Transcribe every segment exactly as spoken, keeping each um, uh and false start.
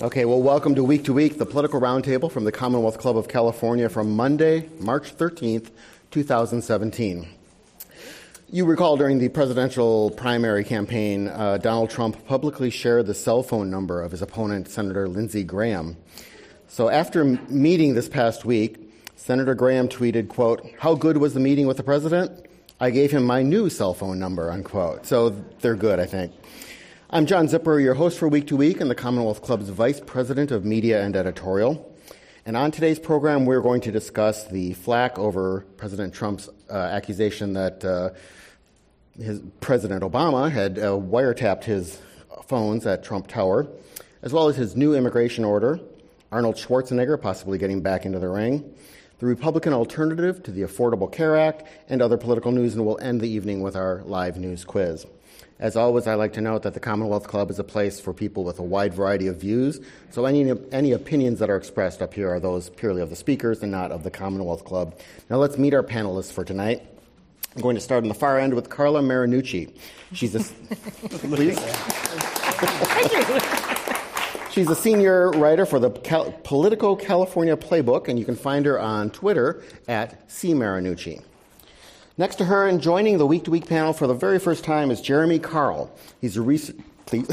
Okay, well, welcome to Week to Week, the political roundtable from the Commonwealth Club of California from Monday, March thirteenth, twenty seventeen. You recall during the presidential primary campaign, uh, Donald Trump publicly shared the cell phone number of his opponent, Senator Lindsey Graham. So after a meeting this past week, Senator Graham tweeted, quote, "How good was the meeting with the president? I gave him my new cell phone number," unquote. So they're good, I think. I'm John Zipper, your host for Week to Week and the Commonwealth Club's Vice President of Media and Editorial. And on today's program, we're going to discuss the flack over President Trump's uh, accusation that uh, his President Obama had uh, wiretapped his phones at Trump Tower, as well as his new immigration order, Arnold Schwarzenegger possibly getting back into the ring, the Republican alternative to the Affordable Care Act, and other political news, and we'll end the evening with our live news quiz. As always, I like to note that the Commonwealth Club is a place for people with a wide variety of views, so any any opinions that are expressed up here are those purely of the speakers and not of the Commonwealth Club. Now let's meet our panelists for tonight. I'm going to start on the far end with Carla Marinucci. She's a please. Thank you. She's a senior writer for the Cal- Politico California Playbook, and you can find her on Twitter at C Marinucci. Next to her and joining the Week to Week panel for the very first time is Jeremy Carl. He's a research. Please.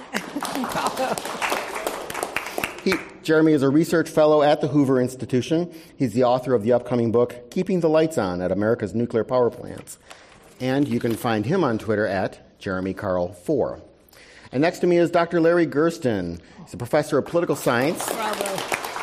he, Jeremy is a research fellow at the Hoover Institution. He's the author of the upcoming book, Keeping the Lights On at America's Nuclear Power Plants. And you can find him on Twitter at Jeremy Carl four. And next to me is Doctor Larry Gersten. He's a professor of political science. Bravo.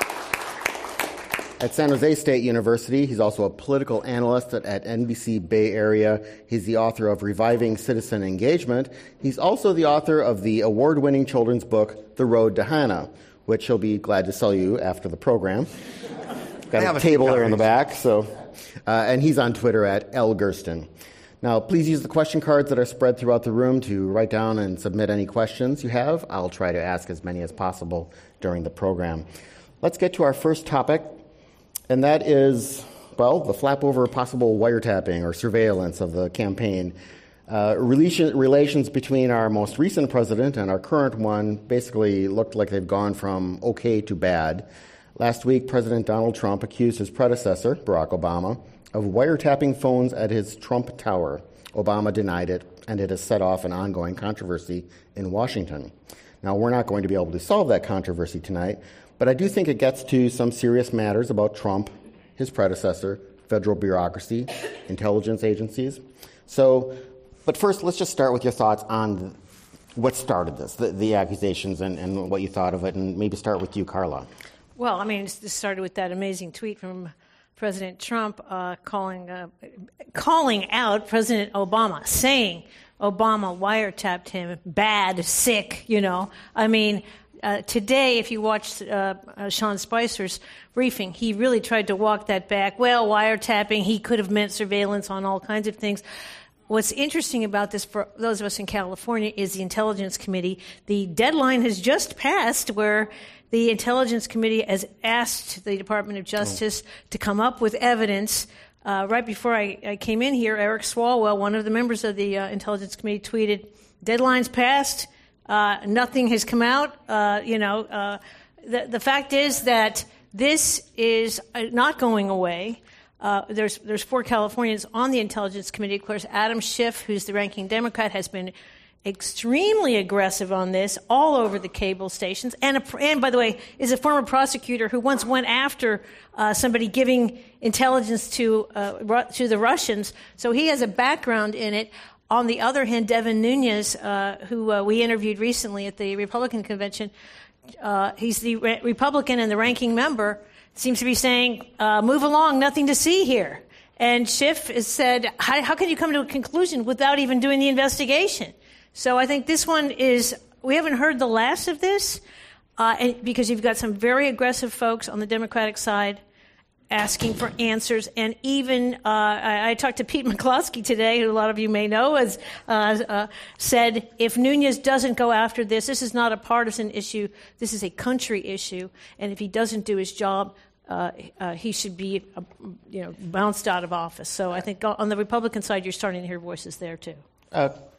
At San Jose State University. He's also a political analyst at, at N B C Bay Area. He's the author of Reviving Citizen Engagement. He's also the author of the award-winning children's book, The Road to Hannah, which he'll be glad to sell you after the program. Got a, a table there in the back. So, uh, and he's on Twitter at L Gersten. Now, please use the question cards that are spread throughout the room to write down and submit any questions you have. I'll try to ask as many as possible during the program. Let's get to our first topic. And that is, well, the flap over possible wiretapping or surveillance of the campaign. Uh, relation, relations between our most recent president and our current one basically looked like they've gone from okay to bad. Last week, President Donald Trump accused his predecessor, Barack Obama, of wiretapping phones at his Trump Tower. Obama denied it, and it has set off an ongoing controversy in Washington. Now, we're not going to be able to solve that controversy tonight, but I do think it gets to some serious matters about Trump, his predecessor, federal bureaucracy, intelligence agencies. So, but first, let's just start with your thoughts on what started this, the, the accusations, and, and what you thought of it, and maybe start with you, Carla. Well, I mean, this started with that amazing tweet from President Trump uh, calling uh, calling out President Obama, saying Obama wiretapped him, bad, sick, you know. I mean, Uh, today, if you watched uh, uh, Sean Spicer's briefing, he really tried to walk that back. Well, wiretapping, he could have meant surveillance on all kinds of things. What's interesting about this for those of us in California is the Intelligence Committee. The deadline has just passed where the Intelligence Committee has asked the Department of Justice oh. to come up with evidence. Uh, right before I, I came in here, Eric Swalwell, one of the members of the uh, Intelligence Committee, tweeted, "Deadline's passed. Uh, nothing has come out." Uh, you know, uh, the, the fact is that this is not going away. Uh, there's there's four Californians on the Intelligence Committee. Of course, Adam Schiff, who's the ranking Democrat, has been extremely aggressive on this all over the cable stations. And, a, and by the way, is a former prosecutor who once went after uh, somebody giving intelligence to uh, Ru- to the Russians. So he has a background in it. On the other hand, Devin Nunes, uh, who uh, we interviewed recently at the Republican convention, uh, he's the re- Republican and the ranking member, seems to be saying, uh, move along, nothing to see here. And Schiff has said, how, how can you come to a conclusion without even doing the investigation? So I think this one is, we haven't heard the last of this, uh, and because you've got some very aggressive folks on the Democratic side asking for answers, and even uh, I, I talked to Pete McCloskey today, who a lot of you may know, has uh, uh, said if Nunes doesn't go after this, this is not a partisan issue, this is a country issue, and if he doesn't do his job, uh, uh, he should be, uh, you know, bounced out of office. So I think on the Republican side, you're starting to hear voices there too. Uh,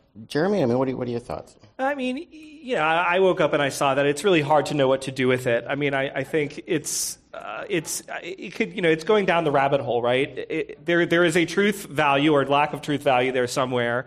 Jeremy, I mean, what are, what are your thoughts? I mean, you know, I woke up and I saw that it's really hard to know what to do with it. I mean, I, I think it's uh, it's it could you know it's going down the rabbit hole, right? It, there there is a truth value or lack of truth value there somewhere.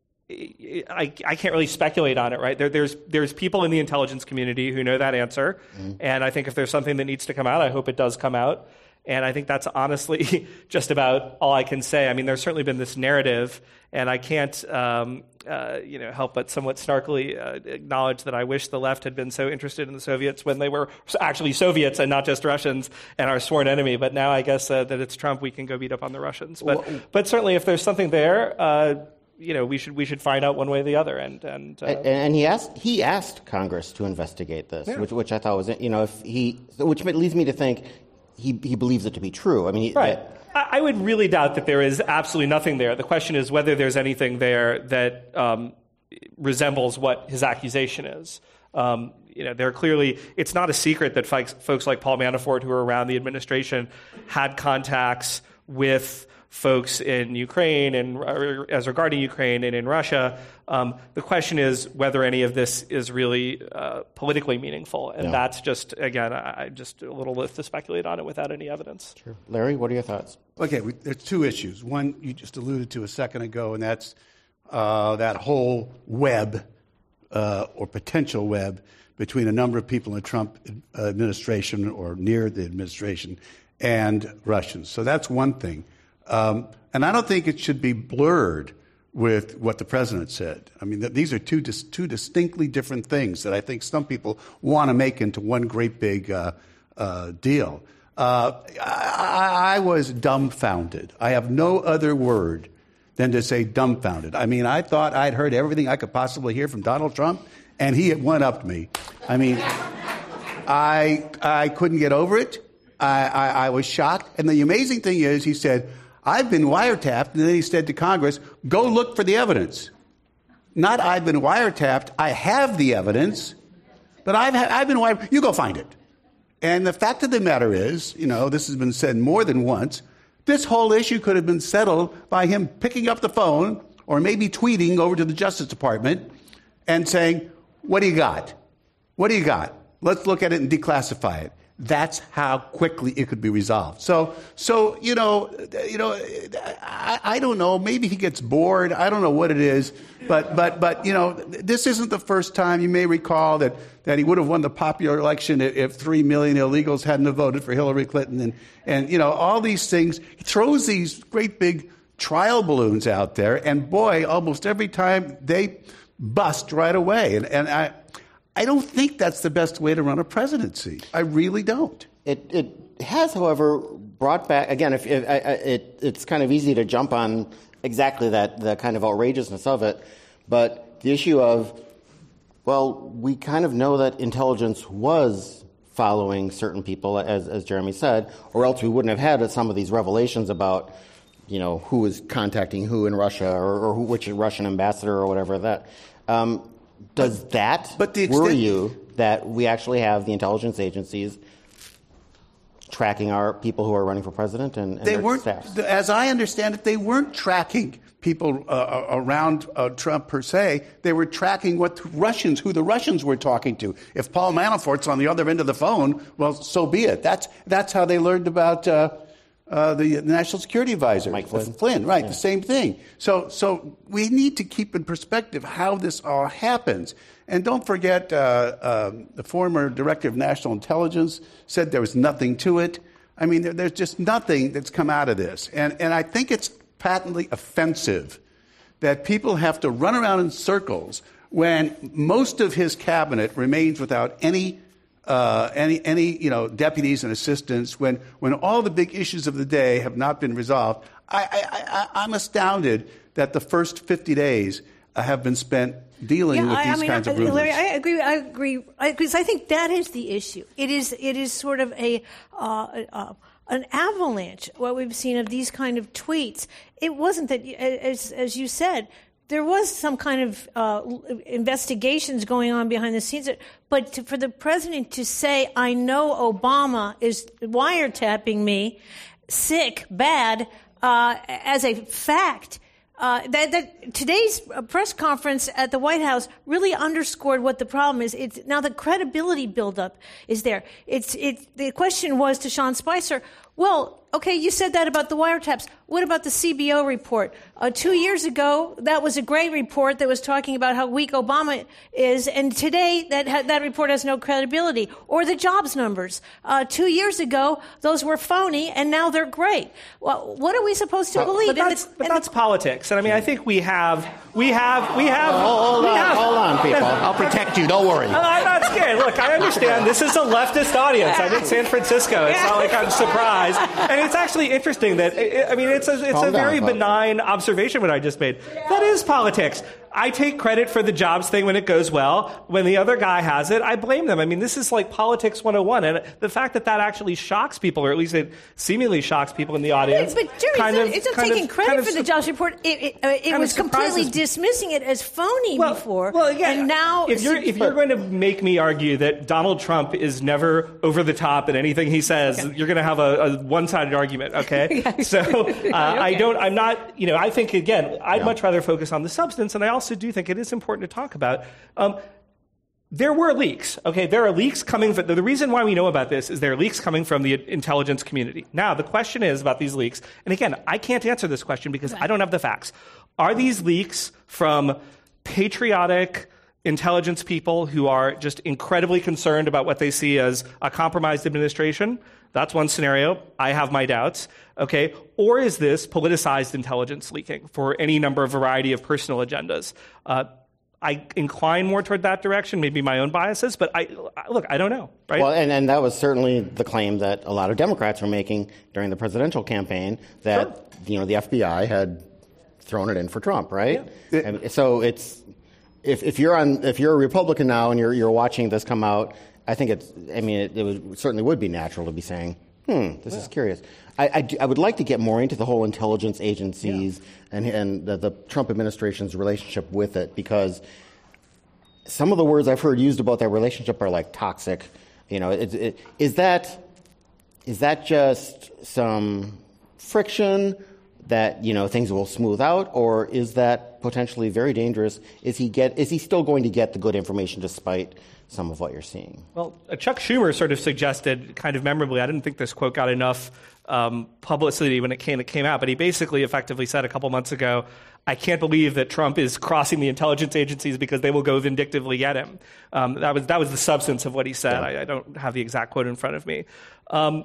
I, I can't really speculate on it, right? There, there's there's people in the intelligence community who know that answer, mm-hmm. and I think if there's something that needs to come out, I hope it does come out. And I think that's honestly just about all I can say. I mean, there's certainly been this narrative, and I can't, um, uh, you know, help but somewhat snarkily uh, acknowledge that I wish the left had been so interested in the Soviets when they were actually Soviets and not just Russians and our sworn enemy. But now I guess uh, that it's Trump, we can go beat up on the Russians. But well, but certainly, if there's something there, uh, you know, we should we should find out one way or the other. And and uh, and, and he asked he asked Congress to investigate this, yeah. which which I thought was, you know, if he which leads me to think. He, he believes it to be true. I mean, he, right. That, I would really doubt that there is absolutely nothing there. The question is whether there's anything there that um, resembles what his accusation is. Um, you know, there clearly, it's not a secret that folks, folks like Paul Manafort, who were around the administration, had contacts with folks in Ukraine and uh, as regarding Ukraine and in Russia. Um, the question is whether any of this is really uh, politically meaningful, and yeah. that's just again, I, I just a little lift to speculate on it without any evidence. Sure. Larry, what are your thoughts? Okay, we, there's two issues. One you just alluded to a second ago, and that's uh, that whole web uh, or potential web between a number of people in the Trump administration or near the administration and Russians. So that's one thing. Um, and I don't think it should be blurred with what the president said. I mean, th- these are two dis- two distinctly different things that I think some people want to make into one great big uh, uh, deal. Uh, I-, I was dumbfounded. I have no other word than to say dumbfounded. I mean, I thought I'd heard everything I could possibly hear from Donald Trump, and he had one-upped me. I mean, I I couldn't get over it. I, I, I was shocked. And the amazing thing is, he said, I've been wiretapped, and then he said to Congress, go look for the evidence. Not I've been wiretapped, I have the evidence, but I've, ha- I've been wiretapped. You go find it. And the fact of the matter is, you know, this has been said more than once, this whole issue could have been settled by him picking up the phone or maybe tweeting over to the Justice Department and saying, what do you got? What do you got? Let's look at it and declassify it. That's how quickly it could be resolved. So, so you know, you know, I, I don't know. Maybe he gets bored. I don't know what it is. But, but, but, you know, this isn't the first time. You may recall that, that he would have won the popular election if, if three million illegals hadn't have voted for Hillary Clinton. And, and, you know, all these things. He throws these great big trial balloons out there. And, boy, almost every time they bust right away. And, and I... I don't think that's the best way to run a presidency. I really don't. It it has, however, brought back again. If, if I, I, it it's kind of easy to jump on exactly that the kind of outrageousness of it, but the issue of well, we kind of know that intelligence was following certain people, as as Jeremy said, or else we wouldn't have had some of these revelations about you know who was contacting who in Russia or, or who, which Russian ambassador or whatever that. Um, Does that but the extent- worry you that we actually have the intelligence agencies tracking our people who are running for president and, and they their weren't, staffs? As I understand it, they weren't tracking people uh, around uh, Trump per se. They were tracking what Russians, who the Russians were talking to. If Paul Manafort's on the other end of the phone, well, so be it. That's that's how they learned about uh, uh, the National Security Advisor, Mike Flynn. Flynn, right? Yeah. The same thing. So, so we need to keep in perspective how this all happens. And don't forget, uh, uh, the former director of national intelligence said there was nothing to it. I mean, there, there's just nothing that's come out of this. And, and I think it's patently offensive that people have to run around in circles when most of his cabinet remains without any uh, any, any you know, deputies and assistants, when, when all the big issues of the day have not been resolved. I, I, I, I'm astounded that the first fifty days uh, have been spent dealing yeah, with I, these I mean, kinds I, of rumors. Larry, I agree. I agree because I, I think that is the issue. It is. It is sort of a uh, uh, an avalanche. What we've seen of these kind of tweets. It wasn't that, as as you said, there was some kind of uh, investigations going on behind the scenes. But to, for the president to say, "I know Obama is wiretapping me," sick, bad, uh, as a fact. Uh, that, that today's press conference at the White House really underscored what the problem is. It's now the credibility buildup is there. It's it. The question was to Sean Spicer. Well, okay, you said that about the wiretaps. What about the C B O report? Uh, two years ago, that was a great report that was talking about how weak Obama is, and today that ha- that report has no credibility. Or the jobs numbers. Uh, two years ago, those were phony, and now they're great. Well, what are we supposed to but, believe? But that's, and the, but and that's the, politics, and I mean, I think we have, we have, we have. Hold we on, have, hold on, people. I'll protect you. Don't worry. I'm not scared. Look, I understand this is a leftist audience. I'm in San Francisco. It's not like I'm surprised, and it's actually interesting that I mean, it's a it's Calm a very down, benign observation what I just made. That is politics. I take credit for the jobs thing when it goes well. When the other guy has it, I blame them. I mean, this is like politics one oh one. And the fact that that actually shocks people, or at least it seemingly shocks people in the audience. But, Jerry, kind it's not, of, it's not kind taking of, credit kind of, for the jobs report. It, it, uh, it was completely dismissing it as phony well, before. Well, again, and now if you're, if you're going to make me argue that Donald Trump is never over the top in anything he says, okay. You're going to have a, a one-sided argument, okay? yeah. So uh, okay. I don't, I'm not, you know, I think, again, I'd yeah. much rather focus on the substance, and I also do think it is important important to talk about. Um, there were leaks. Okay, there are leaks coming. From, the reason why we know about this is there are leaks coming from the intelligence community. Now, the question is about these leaks, and again, I can't answer this question because I don't have the facts. Are these leaks from patriotic intelligence people who are just incredibly concerned about what they see as a compromised administration? That's one scenario. I have my doubts. Okay, or is this politicized intelligence leaking for any number of variety of personal agendas? Uh, I incline more toward that direction, maybe my own biases, but I look, I don't know, right? Well, and, and that was certainly the claim that a lot of Democrats were making during the presidential campaign, that sure. you know the F B I had thrown it in for Trump, right? Yeah. And so it's if if you're on if you're a Republican now and you're you're watching this come out, I think it's I mean it, it would, certainly would be natural to be saying, hmm, this yeah. is curious. I, I, I would like to get more into the whole intelligence agencies yeah. and, and the, the Trump administration's relationship with it, because some of the words I've heard used about that relationship are like toxic. You know, it, it, is that is that just some friction that you know things will smooth out, or is that potentially very dangerous? Is he get is he still going to get the good information despite some of what you're seeing? Well, uh, Chuck Schumer sort of suggested, kind of memorably, I didn't think this quote got enough um, publicity when it came, it came out, but he basically effectively said a couple months ago, I can't believe that Trump is crossing the intelligence agencies because they will go vindictively get him. Um, that was that was the substance of what he said. Yeah. I, I don't have the exact quote in front of me. Um,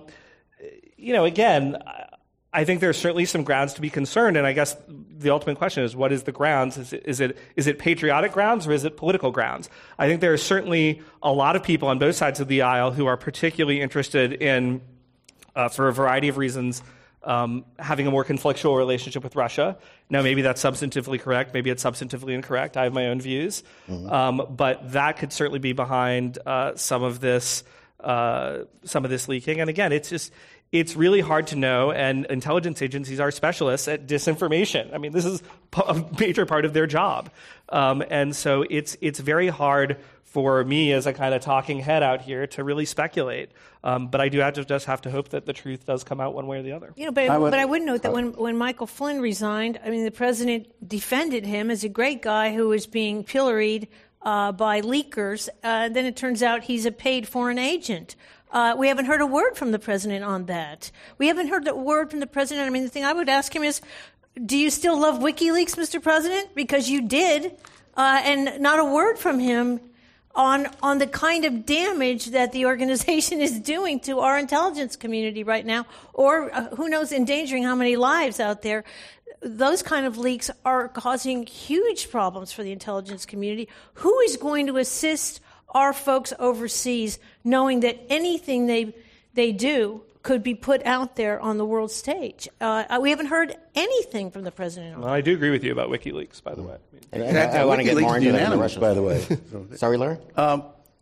you know, again, I think there's certainly some grounds to be concerned, and I guess the ultimate question is, what is the grounds? Is it, is it is it patriotic grounds or is it political grounds? I think there are certainly a lot of people on both sides of the aisle who are particularly interested in, uh, for a variety of reasons, um, having a more conflictual relationship with Russia. Now, maybe that's substantively correct. Maybe it's substantively incorrect. I have my own views. Mm-hmm. Um, but that could certainly be behind uh, some of this uh, some of this leaking. And again, it's just... It's really hard to know, and intelligence agencies are specialists at disinformation. I mean, this is a major part of their job. Um, and so it's it's very hard for me as a kind of talking head out here to really speculate. Um, but I do have to just have to hope that the truth does come out one way or the other. You know, but I would, but I would note that when, when Michael Flynn resigned, I mean, the president defended him as a great guy who was being pilloried uh, by leakers. Uh, then it turns out he's a paid foreign agent. Uh, we haven't heard a word from the president on that. We haven't heard a word from the president. I mean, the thing I would ask him is, do you still love WikiLeaks, Mister President? Because you did, uh, and not a word from him on on the kind of damage that the organization is doing to our intelligence community right now, or uh, who knows, endangering how many lives out there. Those kind of leaks are causing huge problems for the intelligence community. Who is going to assist our folks overseas, knowing that anything they they do could be put out there on the world stage? Uh, we haven't heard anything from the president on well, I do agree with you about WikiLeaks, by the way. And, and I, I want to get more into that, Russia, by the way. Sorry, Larry? Um,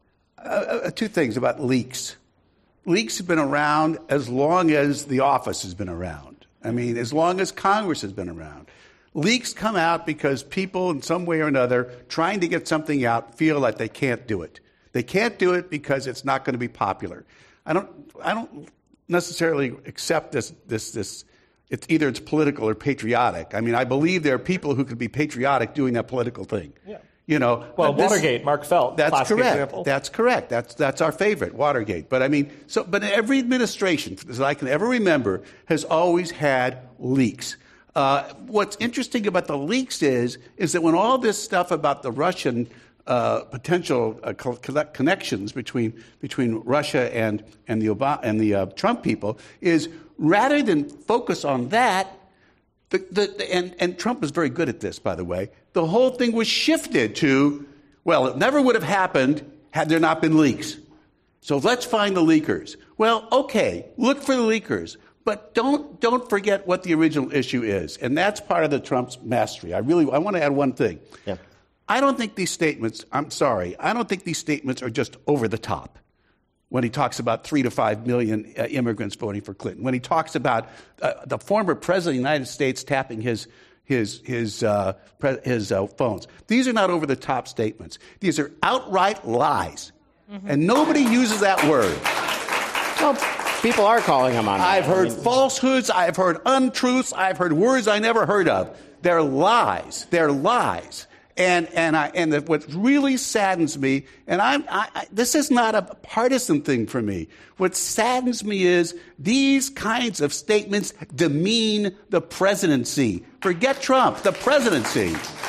uh, two things about leaks. Leaks have been around as long as the office has been around. I mean, as long as Congress has been around. Leaks come out because people, in some way or another, trying to get something out, feel like they can't do it. They can't do it because it's not going to be popular. I don't. I don't necessarily accept this this this It's either it's political or patriotic. I mean, I believe there are people who could be patriotic doing that political thing. Yeah. You know, well, this, Watergate, Mark Felt. That's classic correct. Example. That's correct. That's that's our favorite, Watergate. But I mean, so but every administration that I can ever remember has always had leaks. Uh, what's interesting about the leaks is is that when all this stuff about the Russian uh, potential uh, co- connections between between Russia and and the Obama, and the uh, Trump people is rather than focus on that. The, the, the, and, and Trump was very good at this, by the way. The whole thing was shifted to, well, it never would have happened had there not been leaks. So let's find the leakers. Well, okay, look for the leakers, but don't don't forget what the original issue is, and that's part of the Trump's mastery. I really I want to add one thing. Yeah. I don't think these statements. I'm sorry. I don't think these statements are just over the top. When he talks about three to five million uh, immigrants voting for Clinton, when he talks about uh, the former president of the United States tapping his his his uh, pre- his uh, phones, these are not over the top statements. These are outright lies, mm-hmm. and nobody uses that word. Well, people are calling him on that. I've heard I mean, falsehoods. I've heard untruths. I've heard words I never heard of. They're lies. They're lies. And and I and the, what really saddens me, and I'm I, I, this is not a partisan thing for me. What saddens me is these kinds of statements demean the presidency. Forget Trump, the presidency.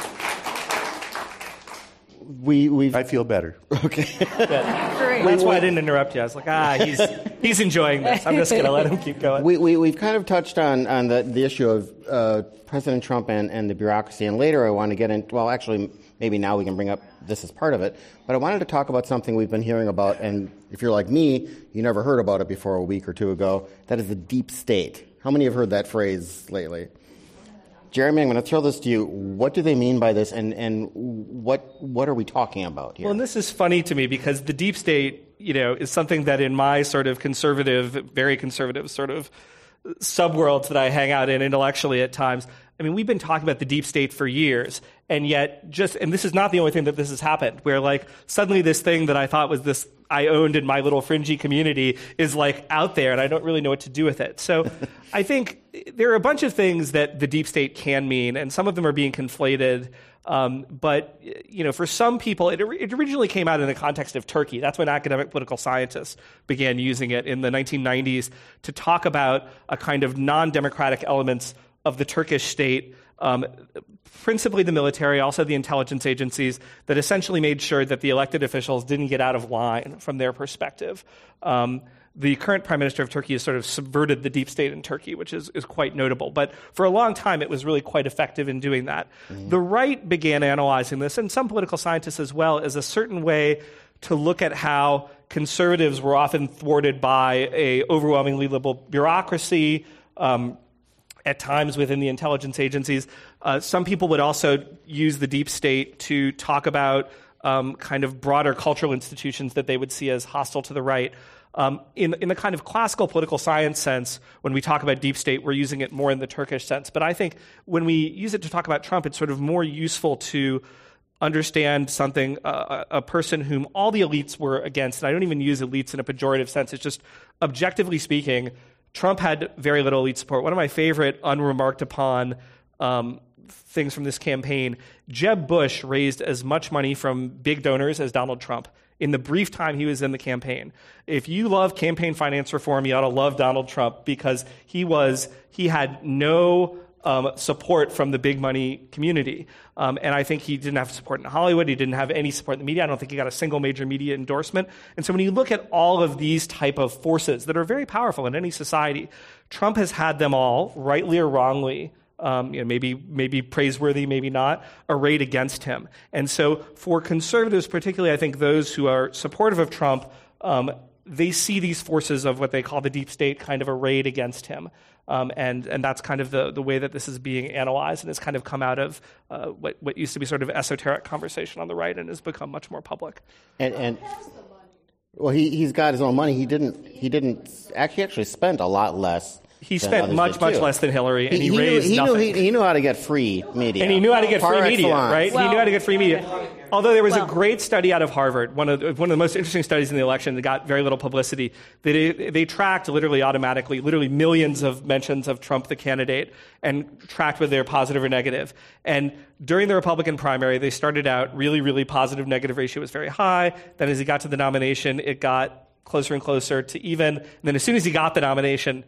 We we I feel better. Okay. Yeah. That's why I didn't interrupt you. I was like, ah, he's he's enjoying this. I'm just going to let him keep going. We, we, we've kind of touched on, on the, the issue of uh, President Trump and, and the bureaucracy, and later I want to get in, well, actually, maybe now we can bring up this as part of it, but I wanted to talk about something we've been hearing about, and if you're like me, you never heard about it before a week or two ago. That is the deep state. How many have heard that phrase lately? Jeremy, I'm going to throw this to you. What do they mean by this, and, and what what are we talking about here? Well, and this is funny to me because the deep state, you know, is something that in my sort of conservative, very conservative sort of subworlds that I hang out in intellectually at times, I mean, we've been talking about the deep state for years, and yet just, and this is not the only thing that this has happened, where like suddenly this thing that I thought was this I owned in my little fringy community is like out there, and I don't really know what to do with it. So I think there are a bunch of things that the deep state can mean, and some of them are being conflated. Um, but, you know, for some people, it, it originally came out in the context of Turkey. That's when academic political scientists began using it in the nineteen nineties to talk about a kind of non-democratic elements of the Turkish state, um, principally the military, also the intelligence agencies, that essentially made sure that the elected officials didn't get out of line from their perspective. Um, the current prime minister of Turkey has sort of subverted the deep state in Turkey, which is, is quite notable. But for a long time, it was really quite effective in doing that. Mm-hmm. The right began analyzing this, and some political scientists as well, as a certain way to look at how conservatives were often thwarted by a overwhelmingly liberal bureaucracy, um, at times within the intelligence agencies. Uh, some people would also use the deep state to talk about um, kind of broader cultural institutions that they would see as hostile to the right. Um, in, in the kind of classical political science sense, when we talk about deep state, we're using it more in the Turkish sense. But I think when we use it to talk about Trump, it's sort of more useful to understand something, uh, a person whom all the elites were against. And I don't even use elites in a pejorative sense. It's just, objectively speaking, Trump had very little elite support. One of my favorite unremarked upon um, things from this campaign, Jeb Bush raised as much money from big donors as Donald Trump in the brief time he was in the campaign. If you love campaign finance reform, you ought to love Donald Trump because he was he had no um, support from the big money community. Um, and I think he didn't have support in Hollywood. He didn't have any support in the media. I don't think he got a single major media endorsement. And so when you look at all of these type of forces that are very powerful in any society, Trump has had them all, rightly or wrongly, Um, you know, maybe maybe praiseworthy, maybe not, arrayed against him. And so for conservatives, particularly I think those who are supportive of Trump, um, they see these forces of what they call the deep state kind of arrayed against him. Um, and, and that's kind of the, the way that this is being analyzed and has kind of come out of uh, what, what used to be sort of esoteric conversation on the right and has become much more public. And, and well, he, he's got his own money. He didn't, he didn't actually, actually spent a lot less he spent much, much less than Hillary, and he, he raised knew, he nothing. Knew, he, he knew how to get free media. And he knew how to get Par free media, excellence. right? Well, he knew how to get free media. Although there was well, a great study out of Harvard, one of the, one of the most interesting studies in the election that got very little publicity. They, they tracked literally automatically, literally millions of mentions of Trump, the candidate, and tracked whether they're positive or negative. And during the Republican primary, they started out really, really positive. Negative ratio was very high. Then as he got to the nomination, it got closer and closer to even. And then as soon as he got the nomination,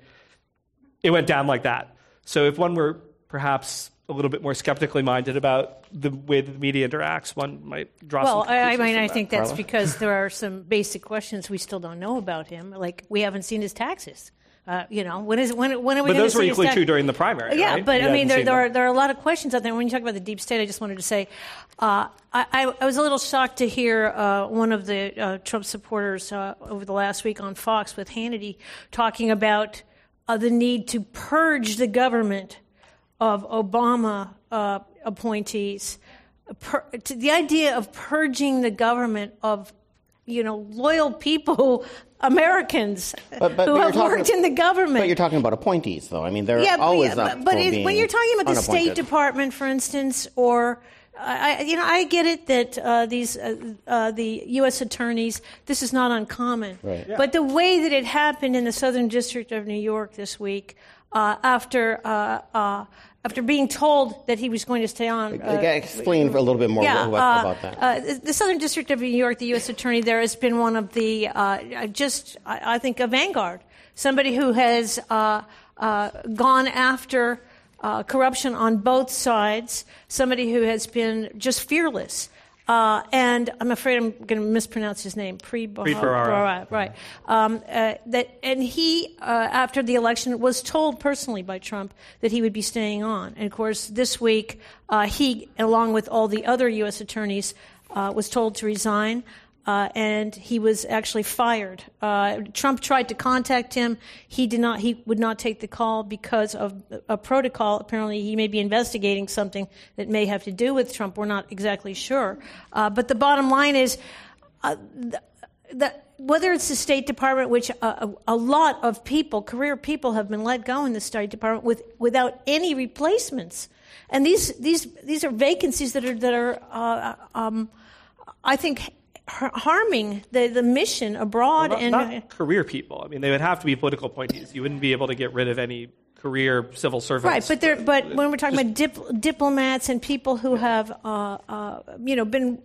it went down like that. So if one were perhaps a little bit more skeptically minded about the way that the media interacts, one might draw well, some I, I conclusions mean, from I that. think that's Carla? because there are some basic questions we still don't know about him. Like, we haven't seen his taxes. Uh, you know, when is when when are we But going to those see were his equally tax- true during the primary, Yeah, right? but You I mean, hadn't there, seen there them. are there are a lot of questions out there. When you talk about the deep state, I just wanted to say, uh, I, I, I was a little shocked to hear uh, one of the uh, Trump supporters uh, over the last week on Fox with Hannity talking about uh, the need to purge the government of Obama uh, appointees. Per, to the idea of purging the government of, you know, loyal people, Americans But- but- who but have you're talking- worked in the government. But you're talking about appointees, though. I mean, they're yeah, but, always yeah, up but, but for it, being when you're talking about the State unappointed. Department, for instance, or I, you know, I get it that uh, these uh, uh, the U S attorneys. This is not uncommon, Right. Yeah. but the way that it happened in the Southern District of New York this week, uh, after uh, uh, after being told that he was going to stay on. Uh, Explain a little bit more yeah, about, uh, about that. Uh, the Southern District of New York, the U S attorney there, has been one of the, uh, just, I, I think, a vanguard. Somebody who has uh, uh, gone after uh, corruption on both sides, somebody who has been just fearless. Uh, and I'm afraid I'm going to mispronounce his name. Preet Bharara. Right. Um, uh, that, and he, uh, after the election, was told personally by Trump that he would be staying on. And, of course, this week, uh, he, along with all the other U S attorneys, uh, was told to resign. Uh, and he was actually fired. Uh, Trump tried to contact him. He did not. He would not take the call because of a protocol. Apparently, he may be investigating something that may have to do with Trump. We're not exactly sure. Uh, but the bottom line is, uh, the, the, whether it's the State Department, which a, a lot of people, career people, have been let go in the State Department with without any replacements, and these these these are vacancies that are that are, uh, um, I think, harming the, the mission abroad. Well, not, and not career people. I mean, they would have to be political appointees. You wouldn't be able to get rid of any career civil servants. Right, but there, but when we're talking about dip, diplomats and people who have, uh, uh, you know, been,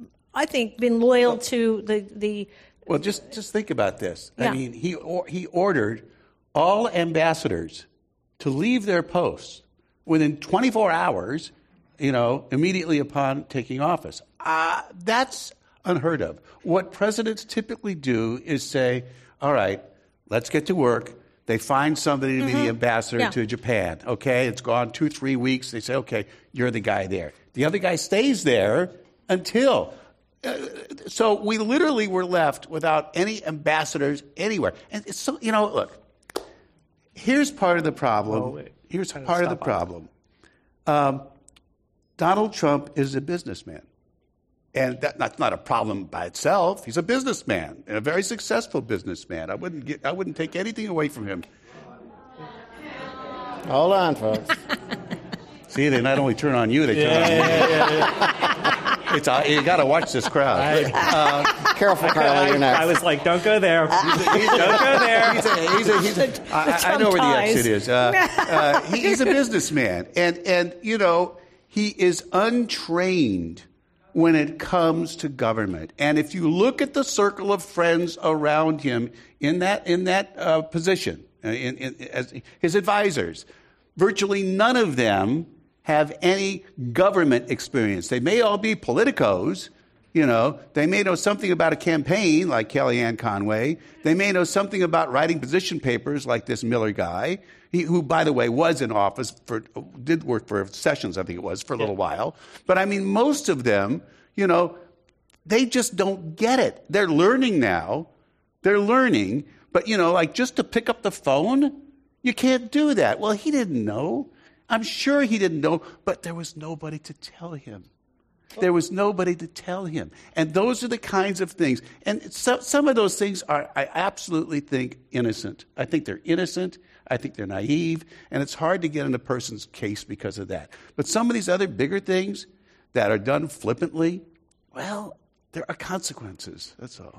I think, been loyal to the the. Well, just just think about this. Yeah. I mean, he or, he ordered all ambassadors to leave their posts within twenty-four hours, you know, immediately upon taking office. Uh, that's unheard of. What presidents typically do is say, all right, let's get to work. They find somebody to Mm-hmm. be the ambassador Yeah. to Japan. Okay, it's gone two, three weeks. They say, okay, you're the guy there. The other guy stays there until. Uh, so we literally were left without any ambassadors anywhere. And it's so, you know, look, here's part of the problem. Oh, wait. Here's Kind of part of the stop problem. Um, Donald Trump is a businessman. And that, that's not a problem by itself. He's a businessman, and a very successful businessman. I wouldn't get, I wouldn't take anything away from him. Hold on, folks. See, they not only turn on you, they turn Yeah, on me. yeah, yeah, yeah. It's, uh, you got to watch this crowd. Uh, Careful, Carla, you're next. I was like, don't go there. don't go there. He's a, he's a, he's a, I, I know where the exit is. Uh, uh, he, he's a businessman, and and you know he is untrained when it comes to government. And if you look at the circle of friends around him in that in that uh, position, uh, in, in, as his advisors, virtually none of them have any government experience. They may all be politicos. You know, they may know something about a campaign like Kellyanne Conway. They may know something about writing position papers like this Miller guy, he, who, by the way, was in office for, did work for Sessions, I think it was, for a little while. But I mean, most of them, you know, they just don't get it. They're learning now. They're learning. But, you know, like just to pick up the phone, you can't do that. Well, he didn't know. I'm sure he didn't know, but there was nobody to tell him. There was nobody to tell him. And those are the kinds of things. And so, some of those things are, I absolutely think, innocent. I think they're innocent. I think they're naive. And it's hard to get in a person's case because of that. But some of these other bigger things that are done flippantly, well, there are consequences. That's all.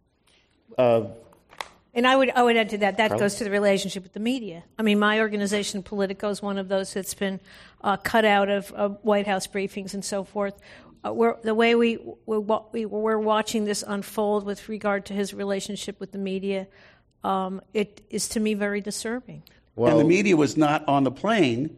Uh, And I would I would add to that, that Carla? goes to the relationship with the media. I mean, my organization, Politico, is one of those that's been uh, cut out of uh, White House briefings and so forth. Uh, we're, the way we, we're, we, we're watching this unfold with regard to his relationship with the media, um, it is, to me, very disturbing. well, And the media was not on the plane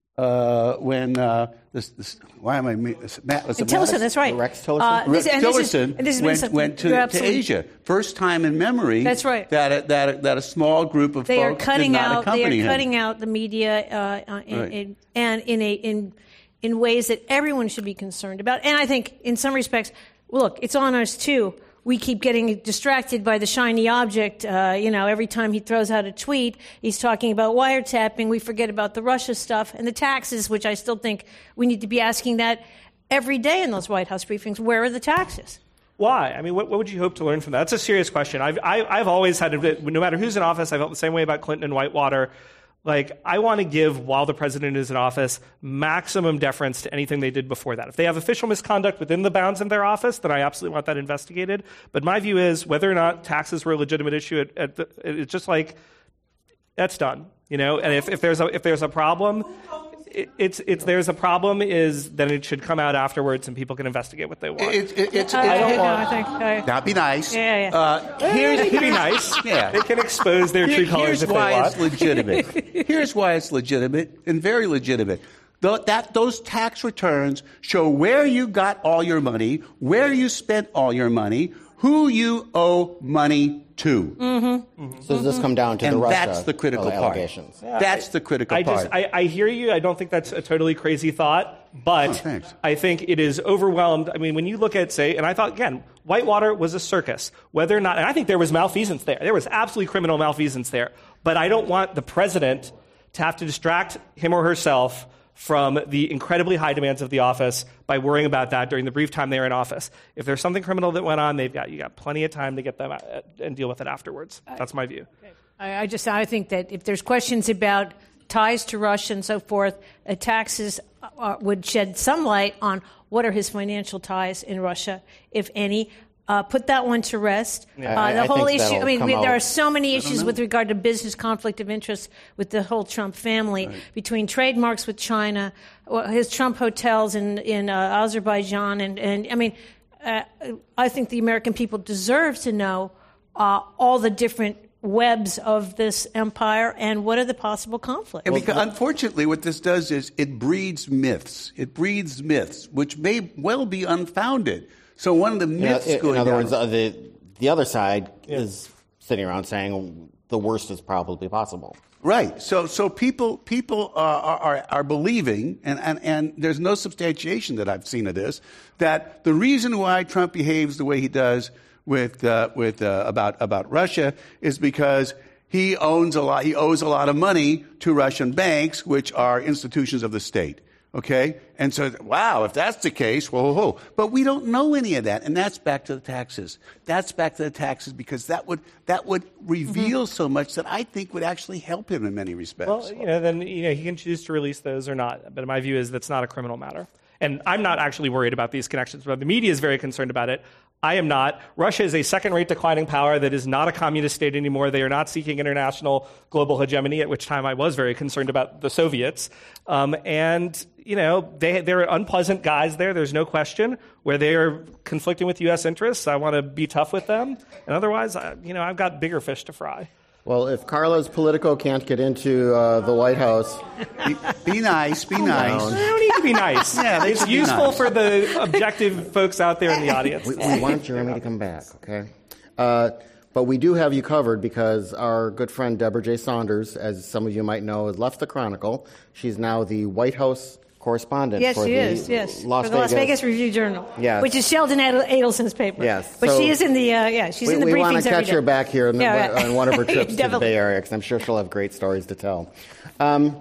uh, when uh, this, this. Why am I? Was it Matt, was it And Tillerson, Matt? that's right. Rex Tillerson? Uh, Rex this- and this is- Tillerson and this has been went, something- went to, you're to absolutely- Asia. First time in memory. That's right. That a, that a, that a small group of They are folks cutting did not out. They accompany are him. cutting out the media, uh, uh, in, Right. in, and in a in in ways that everyone should be concerned about. And I think, in some respects, look, it's on us too. We keep getting distracted by the shiny object. Uh, you know, every time he throws out a tweet, he's talking about wiretapping. We forget about the Russia stuff and the taxes, which I still think we need to be asking that every day in those White House briefings. Where are the taxes? Why? I mean, what, what would you hope to learn from that? That's a serious question. I've, I, I've always had, a, no matter who's in office, I felt the same way about Clinton and Whitewater. Like, I want to give, while the president is in office, maximum deference to anything they did before that. If they have official misconduct within the bounds of their office, then I absolutely want that investigated. But my view is, whether or not taxes were a legitimate issue, at, at the, it's just like, that's done. You know, and if, if there's a if there's a problem, it, it's it's there's a problem is then it should come out afterwards and people can investigate what they want. It, it, it's, I, it- I, it- no, I think. I, That'd be nice. Yeah, yeah. Uh, here's, It can be here's- nice. Yeah. They can expose their true Here- colors Here's if they why want. it's legitimate. Here's why it's legitimate and very legitimate. Tho- that those tax returns show where you got all your money, where you spent all your money, who you owe money to. Mm-hmm. so does this come down to And the Russia that's the critical part. allegations? That's the critical I part. just I, I hear you. I don't think that's a totally crazy thought, but Oh, thanks. I think it is overwhelmed. I mean, when you look at, say, and I thought again, Whitewater was a circus. Whether or not, and I think there was malfeasance there. There was absolutely criminal malfeasance there. But I don't want the president to have to distract him or herself from the incredibly high demands of the office by worrying about that during the brief time they were in office. If there's something criminal that went on, they've got you got plenty of time to get them out and deal with it afterwards. That's my view. I, I just I think that if there's questions about ties to Russia and so forth, uh, taxes uh, would shed some light on what are his financial ties in Russia, if any. Uh, put that one to rest. I- Uh, I the whole think issue. that'll I mean, come we, there out. are so many issues with regard to business conflict of interest with the whole Trump family, between trademarks with China, well, his Trump hotels in in uh, Azerbaijan, and and I mean, uh, I think the American people deserve to know uh, all the different webs of this empire and what are the possible conflicts. And because, unfortunately, what this does is it breeds myths. It breeds myths, which may well be unfounded. So one of the You know, myths in going other down, words, uh, the the other side is sitting around saying the worst is probably possible. right? So so people people uh, are, are are believing, and, and and there's no substantiation that I've seen of this, that the reason why Trump behaves the way he does with uh, with uh, about about Russia is because he owns a lot. He owes a lot of money to Russian banks, which are institutions of the state. Okay? And so, wow, if that's the case, whoa, whoa, whoa. But we don't know any of that. And that's back to the taxes. That's back to the taxes because that would that would reveal mm-hmm. so much that I think would actually help him in many respects. Well, you know, then you know he can choose to release those or not. But my view is that's not a criminal matter. And I'm not actually worried about these connections. But the media is very concerned about it. I am not. Russia is a second-rate declining power that is not a communist state anymore. They are not seeking international global hegemony, at which time I was very concerned about the Soviets. Um, and, you know, they, they're unpleasant guys there. There's no question. Where they are conflicting with U S interests, I want to be tough with them. And otherwise, I, you know, I've got bigger fish to fry. Well, if Carlos Politico can't get into uh, the White House, be, be nice, be nice. They don't need to be nice. Yeah, they it's should be useful nice. for the objective folks out there in the audience. we, we want Jeremy to come back, okay? Uh, but we do have you covered because our good friend Deborah J. Saunders, as some of you might know, has left the Chronicle. She's now the White House correspondent Yes, for she the is. Yes, Las for the Las Vegas. Vegas Review Journal. Yes. Which is Sheldon Adel- Adelson's paper. Yes, but so she is in the uh, yeah she's we, in the we briefings want to every catch day. her back here on, Yeah, the, right. on one of her trips to the Definitely. Bay Area because I'm sure she'll have great stories to tell. Um,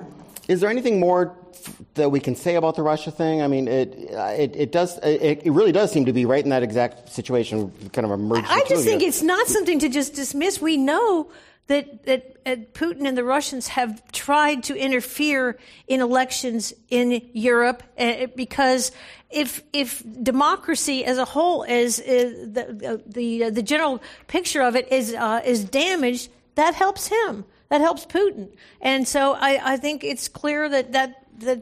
Is there anything more that we can say about the Russia thing? I mean, it it, it does it, it really does seem to be right in that exact situation, kind of emerged. I just think it's not something to just dismiss. We know that that uh, Putin and the Russians have tried to interfere in elections in Europe uh, because if if democracy as a whole is, is the the the general picture of it is uh, is damaged, that helps him. That helps Putin. And so I, I think it's clear that that that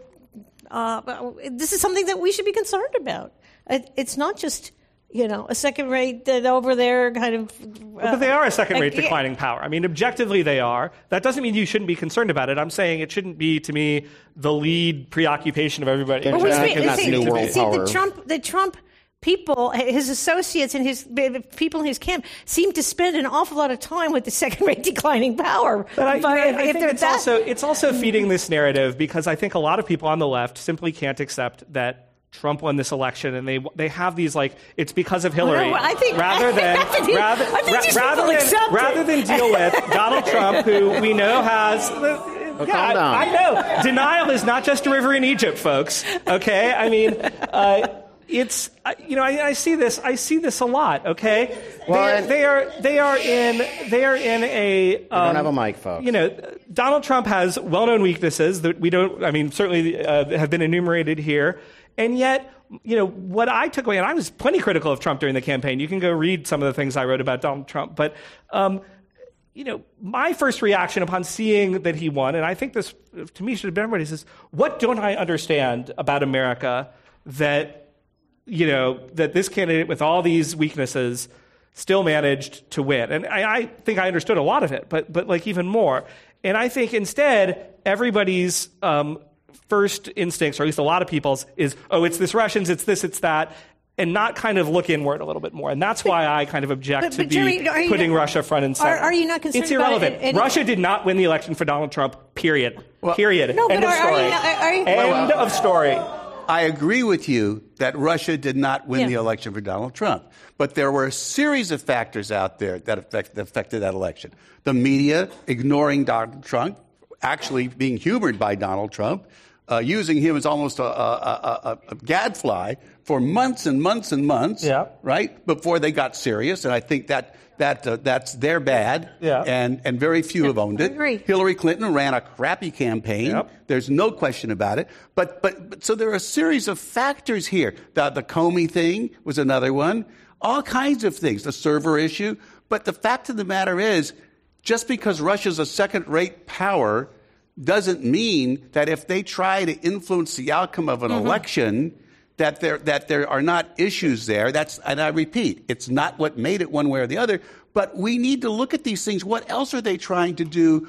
uh, this is something that we should be concerned about. It, it's not just, you know, a second-rate that over there kind of... Uh, but they are a second-rate uh, declining power. I mean, objectively they are. That doesn't mean you shouldn't be concerned about it. I'm saying it shouldn't be, to me, the lead preoccupation of everybody. Well, well, I think that's see, new world see, power. The Trump, the Trump people, his associates and his people in his camp seem to spend an awful lot of time with the second-rate declining power. But I, but I, if, I if think it's that, also it's also feeding this narrative because I think a lot of people on the left simply can't accept that Trump won this election, and they they have these like it's because of Hillary. Well, I think rather than I think, rather, I think ra- rather than accept rather it. than deal with Donald Trump, who we know has. Oh, yeah, calm down. I, I know denial is not just a river in Egypt, folks. Okay, I mean. Uh, It's you know I, I see this I see this a lot. Okay, well, they, are, they are they are in they are in a um, we don't have a mic, folks. You know, Donald Trump has well-known weaknesses that we don't. I mean, certainly uh, have been enumerated here, and yet you know what I took away, and I was plenty critical of Trump during the campaign. You can go read some of the things I wrote about Donald Trump, but. Um, You know, my first reaction upon seeing that he won, and I think this to me should have been everybody's, is what don't I understand about America that you know, that this candidate with all these weaknesses still managed to win. And I, I think I understood a lot of it, but but like even more. And I think instead, everybody's um, first instincts, or at least a lot of people's, is, oh, it's this Russians, it's this, it's that, and not kind of look inward a little bit more. And that's why I kind of object but, to but be Jeremy, putting not, Russia front and center. Are, are you not concerned It's irrelevant. about it? And, Russia did not win the election for Donald Trump, period. Well, period. No, End but of are, story. are you not, are you, End well, of story. I agree with you that Russia did not win Yeah. the election for Donald Trump. But there were a series of factors out there that, affect, that affected that election. The media ignoring Donald Trump, actually being humored by Donald Trump, uh, using him as almost a, a, a, a gadfly for months and months and months, Yeah. right, before they got serious. And I think that that uh, that's their bad, Yeah. and, and very few have owned I it. agree. Hillary Clinton ran a crappy campaign. Yep. There's no question about it. But, but but so there are a series of factors here. The, the Comey thing was another one. All kinds of things. The server issue. But the fact of the matter is, just because Russia's a second-rate power doesn't mean that if they try to influence the outcome of an Mm-hmm. election, that there that there are not issues there. That's, and I repeat, it's not what made it one way or the other. But we need to look at these things. What else are they trying to do?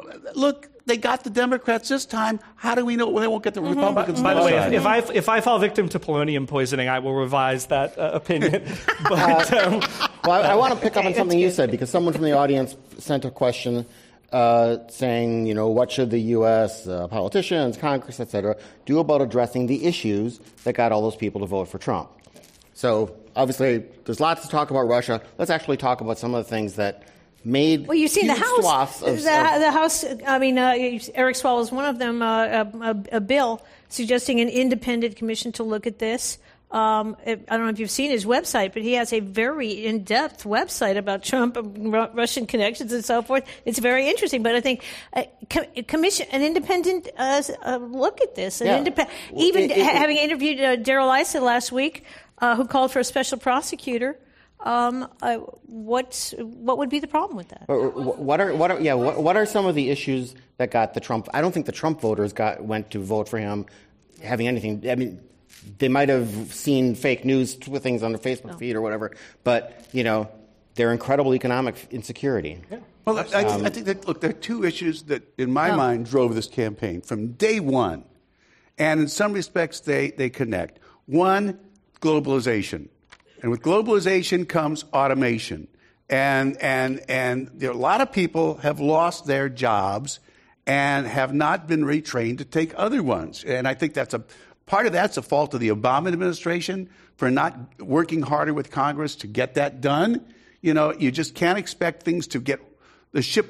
Look, they got the Democrats this time. How do we know they won't get the Republicans? By the way, this if, time? if I if I fall victim to polonium poisoning, I will revise that uh, opinion. But um, Well, I, I want to pick up on something you said, because someone from the audience sent a question uh, saying, you know, what should the U S, uh, politicians, Congress, et cetera, do about addressing the issues that got all those people to vote for Trump? So obviously, there's lots to talk about Russia. Let's actually talk about some of the things that made Well, you've seen the huge House. swaths of, the, of the House. I mean, uh, Eric Swalwell is one of them. Uh, a, a, a bill suggesting an independent commission to look at this. Um, I don't know if you've seen his website, but he has a very in-depth website about Trump, Ru- Russian connections, and so forth. It's very interesting. But I think a co- commission, an independent uh, uh, look at this, an Yeah. independent. Well, Even it- it- ha- having interviewed uh, Darrell Issa last week, uh, who called for a special prosecutor. Um, uh, what what would be the problem with that? What are what are yeah what, what are some of the issues that got the Trump? I don't think the Trump voters got went to vote for him having anything. I mean, they might have seen fake news with things on their Facebook No. feed or whatever, but you know, their incredible economic insecurity. yeah. Well, I, I, I think that, look, there are two issues that, in my Oh. mind, drove this campaign from day one. And in some respects, they, they connect. One, globalization. And with globalization comes automation. And, and, and there, a lot of people have lost their jobs and have not been retrained to take other ones. And I think that's a part of that's a fault of the Obama administration for not working harder with Congress to get that done. You know, you just can't expect things to get the ship to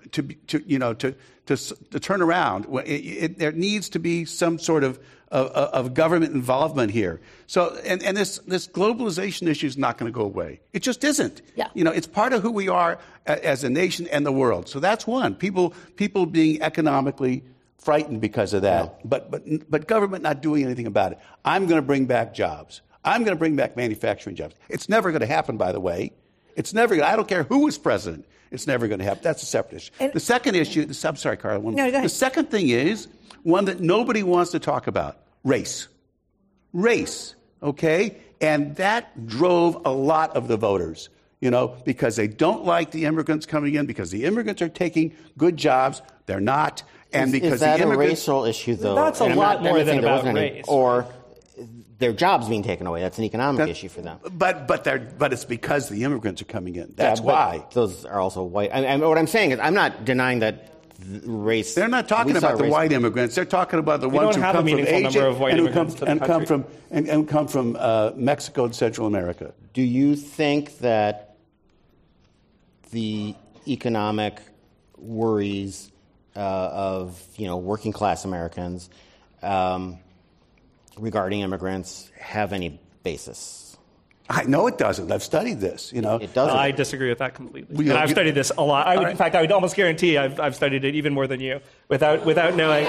to, to you know, to, to, to turn around. It, it, there needs to be some sort of, of, of government involvement here. So, and, and this, this globalization issue is not going to go away. It just isn't. Yeah. You know, it's part of who we are as a nation and the world. So that's one. People, people being economically frightened because of that, yeah. but, but, but government not doing anything about it. I'm going to bring back jobs. I'm going to bring back manufacturing jobs. It's never going to happen, by the way. It's never going to, I don't care who is president. It's never going to happen. That's a separate issue. And the second issue, the, I'm sorry, Carla. One, no, go ahead. The second thing is one that nobody wants to talk about, race. Race, okay? And that drove a lot of the voters, you know, because they don't like the immigrants coming in, because the immigrants are taking good jobs. They're not. And is, because is that the a immigrants, racial issue, though? That's a and lot I'm not, more I'm than about any, race. Or their jobs being taken away. That's an economic that, issue for them. But but they're but it's because the immigrants are coming in. That's yeah, why. Those are also white. I, I, what I'm saying is, I'm not denying that race. They're not talking about the race. white immigrants. They're talking about the we ones don't who have come a from meaningful Asia number of white and who come immigrants to the and come country. from and, and come from uh, Mexico and Central America. Do you think that the economic worries uh, of you know working class Americans um, regarding immigrants have any basis? I know it doesn't. I've studied this. You know, It doesn't. I disagree with that completely. We- and I've we- studied this a lot. I would, right. In fact, I would almost guarantee I've, I've studied it even more than you, without without knowing.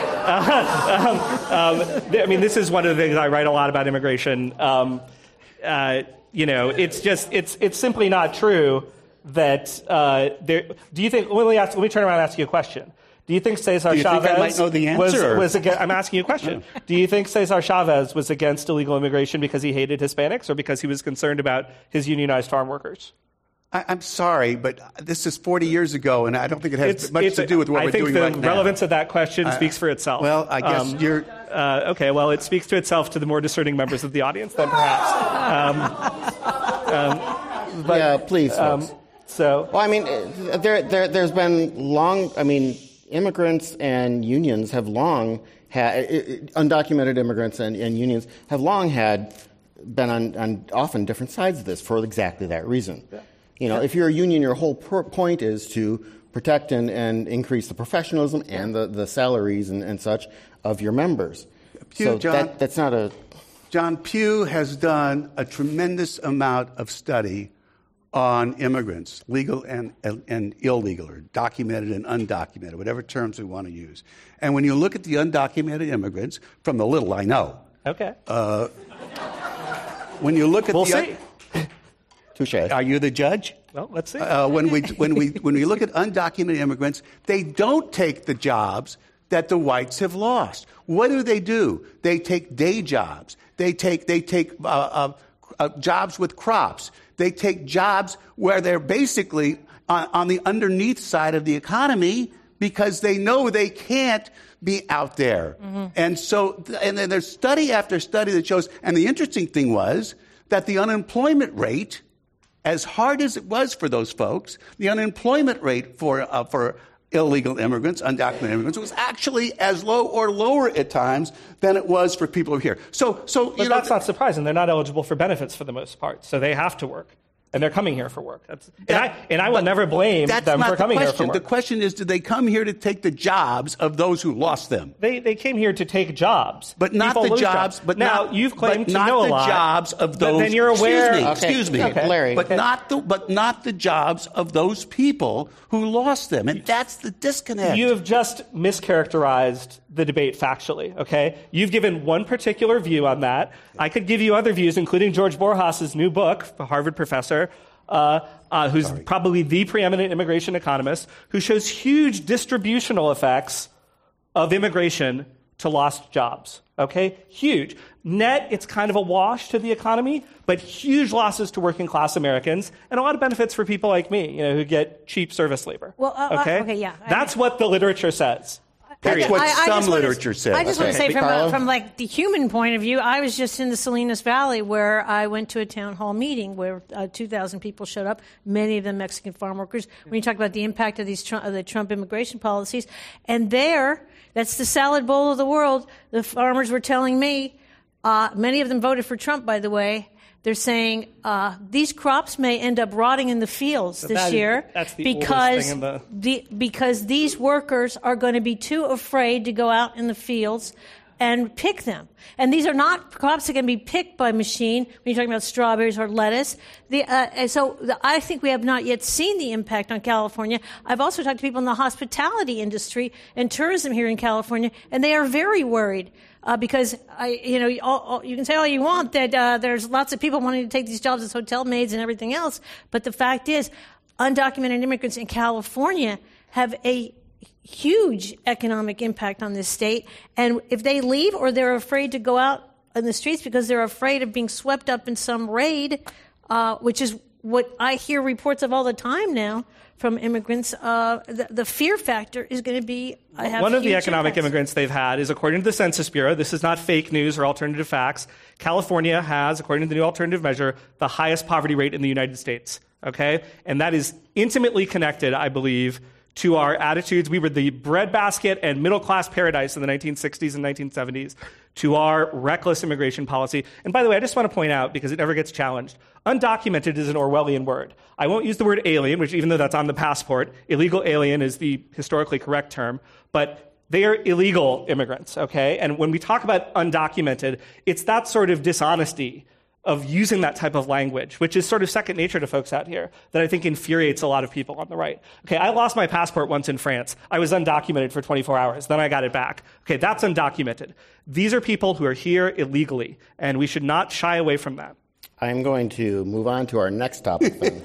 um, um, I mean, this is one of the things I write a lot about immigration. Um, uh, you know, it's just it's it's simply not true that uh, there. Do you think? Let me ask. Let me turn around and ask you a question. Do you think Cesar Do you think Chavez I might know the was, answer, or- was against, I'm asking you a question. Do you think Cesar Chavez was against illegal immigration because he hated Hispanics or because he was concerned about his unionized farm workers? I, I'm sorry, but this is forty years ago, and I don't think it has It's, much it's to do with what I we're think doing the right now. relevance of that question speaks for itself. Well, I guess Um, you're. Uh, okay, well, it speaks to itself to the more discerning members of the audience, then perhaps. Um, um, but, yeah, please. um, folks. so, Well, I mean, uh, there, there, there's been long. I mean, immigrants and unions have long had undocumented immigrants and, and unions have long had been on, on often different sides of this for exactly that reason. Yeah. You know, yeah. If you're a union, your whole per- point is to protect and, and increase the professionalism and the, the salaries and, and such of your members. Pew, so John, that, that's not a. John, Pew has done a tremendous amount of study on immigrants, legal and, and, and illegal, or documented and undocumented, whatever terms we want to use. And when you look at the undocumented immigrants, from the little I know, okay. Uh, when you look at we'll the see. Un- Touche. Are you the judge? Well, let's see. Uh, when we when we when we look at undocumented immigrants, they don't take the jobs that the whites have lost. What do they do? They take day jobs. They take they take uh, uh, uh, jobs with crops. They take jobs where they're basically on, on the underneath side of the economy because they know they can't be out there. Mm-hmm. And so, and then there's study after study that shows, and the interesting thing was that the unemployment rate, as hard as it was for those folks, the unemployment rate for uh, for illegal immigrants, undocumented immigrants, was actually as low or lower at times than it was for people over here. So, so but you know, that's not surprising. They're not eligible for benefits for the most part, so they have to work. And they're coming here for work. That's, and, that, I, and I will never blame them for coming the here for work. The question is, did they come here to take the jobs of those who lost them? They they came here to take jobs, but not People the lose jobs. jobs. But now not, you've claimed but to not know a the lot. jobs of those. Then you're aware. Excuse me. Okay. Excuse me. Okay. Larry. But okay. not the but not the jobs of those people who lost them, and that's the disconnect. You have just mischaracterized the debate factually, okay? You've given one particular view on that. I could give you other views, including George Borjas's new book, the Harvard professor, uh, uh, who's Sorry. probably the preeminent immigration economist, who shows huge distributional effects of immigration to lost jobs, okay? Huge. Net, it's kind of a wash to the economy, but huge losses to working class Americans and a lot of benefits for people like me, you know, who get cheap service labor. Well, uh, uh, okay? okay, yeah. That's what the literature says. That's Period. what I- I some just wanna- literature says. I just want to Okay. say, from, Carla? a, from like the human point of view, I was just in the Salinas Valley where I went to a town hall meeting where uh, two thousand people showed up, many of them Mexican farm workers. When you talk about the impact of these Trump, of the Trump immigration policies, and there, that's the salad bowl of the world. The farmers were telling me, uh, many of them voted for Trump, by the way. They're saying uh, these crops may end up rotting in the fields so this that is, year that's the because thing in the... the, because these workers are going to be too afraid to go out in the fields and pick them. And these are not crops that can be picked by machine when you're talking about strawberries or lettuce. The, uh, and so the, I think we have not yet seen the impact on California. I've also talked to people in the hospitality industry and tourism here in California, and they are very worried. Uh, because I, you know, all, all, you can say all you want that uh, there's lots of people wanting to take these jobs as hotel maids and everything else, but the fact is, undocumented immigrants in California have a huge economic impact on this state, and if they leave or they're afraid to go out in the streets because they're afraid of being swept up in some raid, uh, which is what I hear reports of all the time now from immigrants, uh, the, the fear factor is going to be I have One of the huge economic impacts. immigrants they've had is, according to the Census Bureau, this is not fake news or alternative facts, California has, according to the new alternative measure, the highest poverty rate in the United States. Okay? And that is intimately connected, I believe, to our attitudes. We were the breadbasket and middle-class paradise in the nineteen sixties and nineteen seventies, to our reckless immigration policy. And by the way, I just want to point out, because it never gets challenged, undocumented is an Orwellian word. I won't use the word alien, which even though that's on the passport, illegal alien is the historically correct term, but they are illegal immigrants, okay? And when we talk about undocumented, it's that sort of dishonesty of using that type of language, which is sort of second nature to folks out here, that I think infuriates a lot of people on the right. Okay, I lost my passport once in France. I was undocumented for twenty-four hours. Then I got it back. Okay, that's undocumented. These are people who are here illegally, and we should not shy away from that. I'm going to move on to our next topic then.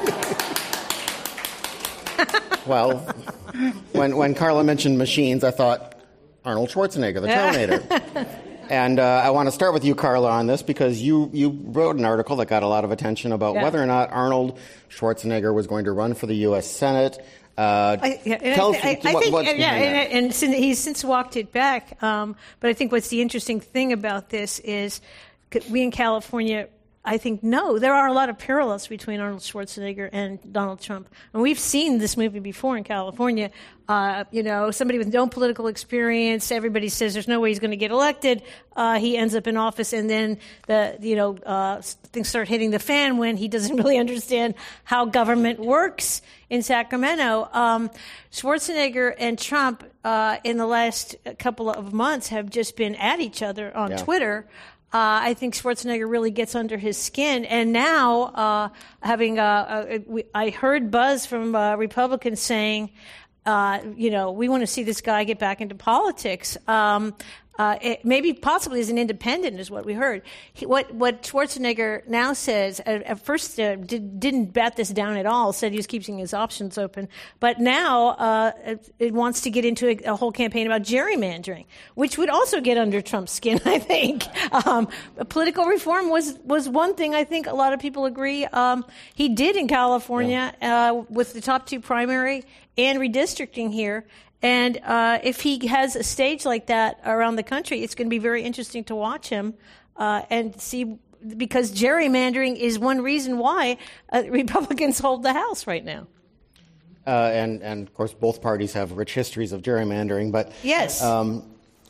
Well, when, when Carla mentioned machines, I thought Arnold Schwarzenegger, the Terminator. And uh, I want to start with you, Carla, on this, because you, you wrote an article that got a lot of attention about yeah. whether or not Arnold Schwarzenegger was going to run for the U S Senate. Uh, I, yeah, tell I, us I, I what, think, what's yeah, behind and, that. and since he's since walked it back. Um, but I think what's the interesting thing about this is we in California, I think, no, there are a lot of parallels between Arnold Schwarzenegger and Donald Trump. And we've seen this movie before in California. Uh, you know, somebody with no political experience, everybody says there's no way he's going to get elected. Uh, he ends up in office, and then the, you know, uh, things start hitting the fan when he doesn't really understand how government works in Sacramento. Um, Schwarzenegger and Trump, uh, in the last couple of months, have just been at each other on yeah. Twitter. Uh, I think Schwarzenegger really gets under his skin. And now, uh, having, uh, uh, we, I heard buzz from uh, Republicans saying, uh, you know, we want to see this guy get back into politics. Um, uh, it, maybe possibly as an independent is what we heard. He, what, what Schwarzenegger now says, at, at first uh, did, didn't bat this down at all, said he was keeping his options open. But now uh, it, it wants to get into a, a whole campaign about gerrymandering, which would also get under Trump's skin, I think. Um, political reform was, was one thing I think a lot of people agree um, he did in California yeah. uh, with the top two primary and redistricting here. And uh, if he has a stage like that around the country, it's going to be very interesting to watch him uh, and see, because gerrymandering is one reason why uh, Republicans hold the House right now. Uh, and, and, of course, both parties have rich histories of gerrymandering. But yes. Um,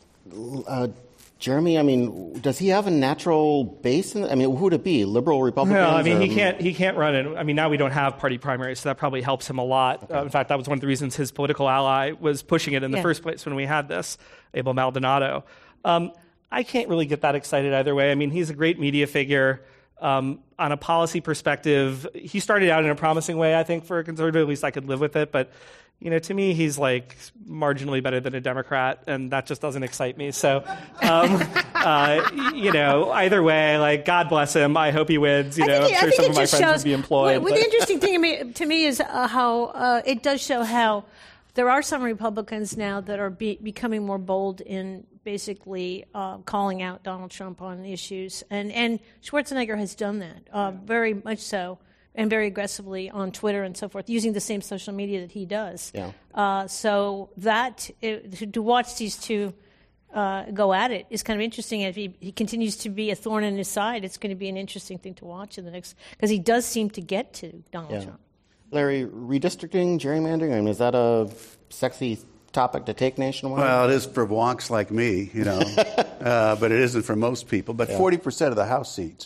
uh, Jeremy, I mean, does he have a natural base? In the, I mean, who would it be? Liberal Republicans? No, I mean, or, he can't. He can't run it. I mean, now we don't have party primaries, so that probably helps him a lot. Okay. Uh, in fact, that was one of the reasons his political ally was pushing it in the yeah. first place when we had this, Abel Maldonado. Um, I can't really get that excited either way. I mean, he's a great media figure. Um, on a policy perspective, he started out in a promising way, I think, for a conservative. At least I could live with it, but. You know, to me, he's like marginally better than a Democrat, and that just doesn't excite me. So, um, uh, you know, either way, like, God bless him. I hope he wins. You I know, think, I'm sure some of my friends shows, would be employed. Well, the interesting thing to me, to me is uh, how uh, it does show how there are some Republicans now that are be, becoming more bold in basically uh, calling out Donald Trump on issues, and and Schwarzenegger has done that uh, very much so. And very aggressively on Twitter and so forth, using the same social media that he does. Yeah. Uh, so that, it, to watch these two uh, go at it is kind of interesting. If he, he continues to be a thorn in his side, it's going to be an interesting thing to watch in the next, because he does seem to get to Donald yeah. Trump. Larry, redistricting, gerrymandering, I mean, is that a sexy topic to take nationwide? Well, it is for wonks like me, you know, uh, but it isn't for most people. But yeah. forty percent of the House seats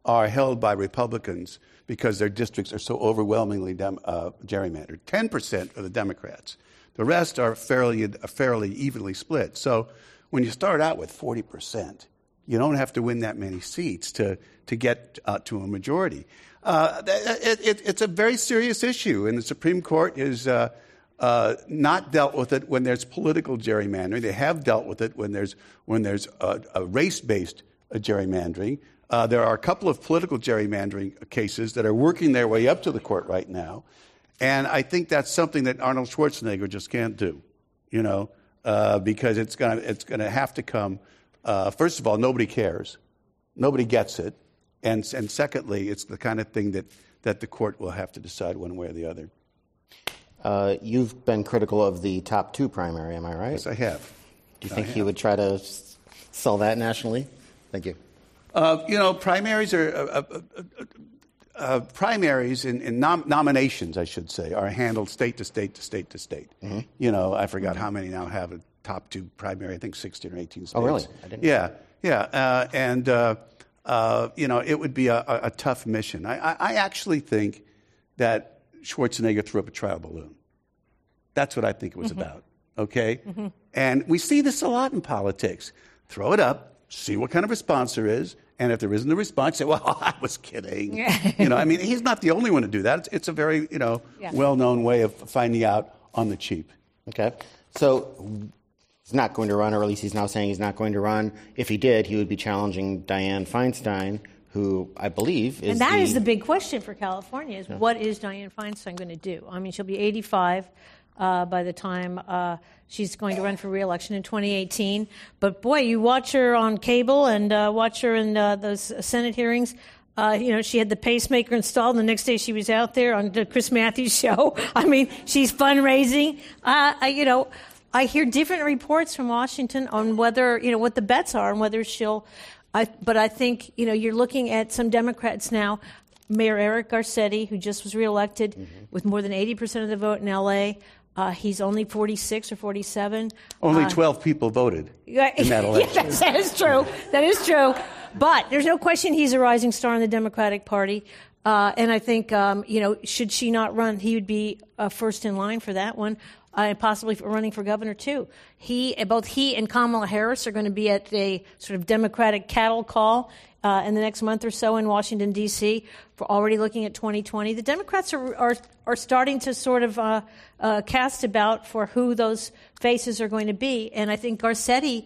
are held by Republicans because their districts are so overwhelmingly dem- uh, gerrymandered. ten percent are the Democrats. The rest are fairly, fairly evenly split. So when you start out with forty percent, you don't have to win that many seats to, to get uh, to a majority. Uh, it, it, it's a very serious issue, and the Supreme Court is uh, uh, not dealt with it when there's political gerrymandering. They have dealt with it when there's, when there's a, a race-based uh, gerrymandering. Uh, there are a couple of political gerrymandering cases that are working their way up to the court right now. And I think that's something that Arnold Schwarzenegger just can't do, you know, uh, because it's going to it's going to have to come. Uh, first of all, nobody cares. Nobody gets it. And, and secondly, it's the kind of thing that, that the court will have to decide one way or the other. Uh, you've been critical of the top two primary, am I right? Yes, I have. Do you think he would try to s- sell that nationally? Thank you. Uh, you know, primaries are uh, uh, uh, uh, primaries in, in nom- nominations, I should say, are handled state to state to state to state. Mm-hmm. You know, I forgot how many now have a top two primary. I think sixteen or eighteen states. Oh, really? I didn't. Yeah, yeah, uh, and uh, uh, you know, it would be a, a, a tough mission. I, I, I actually think that Schwarzenegger threw up a trial balloon. That's what I think it was mm-hmm. about. Okay, mm-hmm. and we see this a lot in politics. Throw it up, see what kind of response there is. And if there isn't a response, say, well, I was kidding. You know, I mean, he's not the only one to do that. It's, it's a very, you know, yeah. well-known way of finding out on the cheap. Okay. So he's not going to run, or at least he's now saying he's not going to run. If he did, he would be challenging Dianne Feinstein, who I believe is And that the, is the big question for California, is yeah. what is Dianne Feinstein going to do? I mean, she'll be eighty-five uh, by the time uh, she's going to run for re-election in twenty eighteen. But, boy, you watch her on cable and uh, watch her in uh, those Senate hearings. Uh, you know, she had the pacemaker installed, and the next day she was out there on the Chris Matthews show. I mean, she's fundraising. Uh, I, you know, I hear different reports from Washington on whether, you know, what the bets are and whether she'll I, but I think, you know, you're looking at some Democrats now. Mayor Eric Garcetti, who just was reelected mm-hmm. with more than eighty percent of the vote in L A, uh, he's only forty-six or forty-seven. Only uh, twelve people voted in that election. Yes, that is true. That is true. But there's no question he's a rising star in the Democratic Party. Uh, and I think, um, you know, should she not run, he would be uh, first in line for that one. Uh, and possibly for running for governor, too. He, both he and Kamala Harris are going to be at a sort of Democratic cattle call uh, in the next month or so in Washington, D C, for already looking at twenty twenty. The Democrats are are, are starting to sort of uh, uh, cast about for who those faces are going to be. And I think Garcetti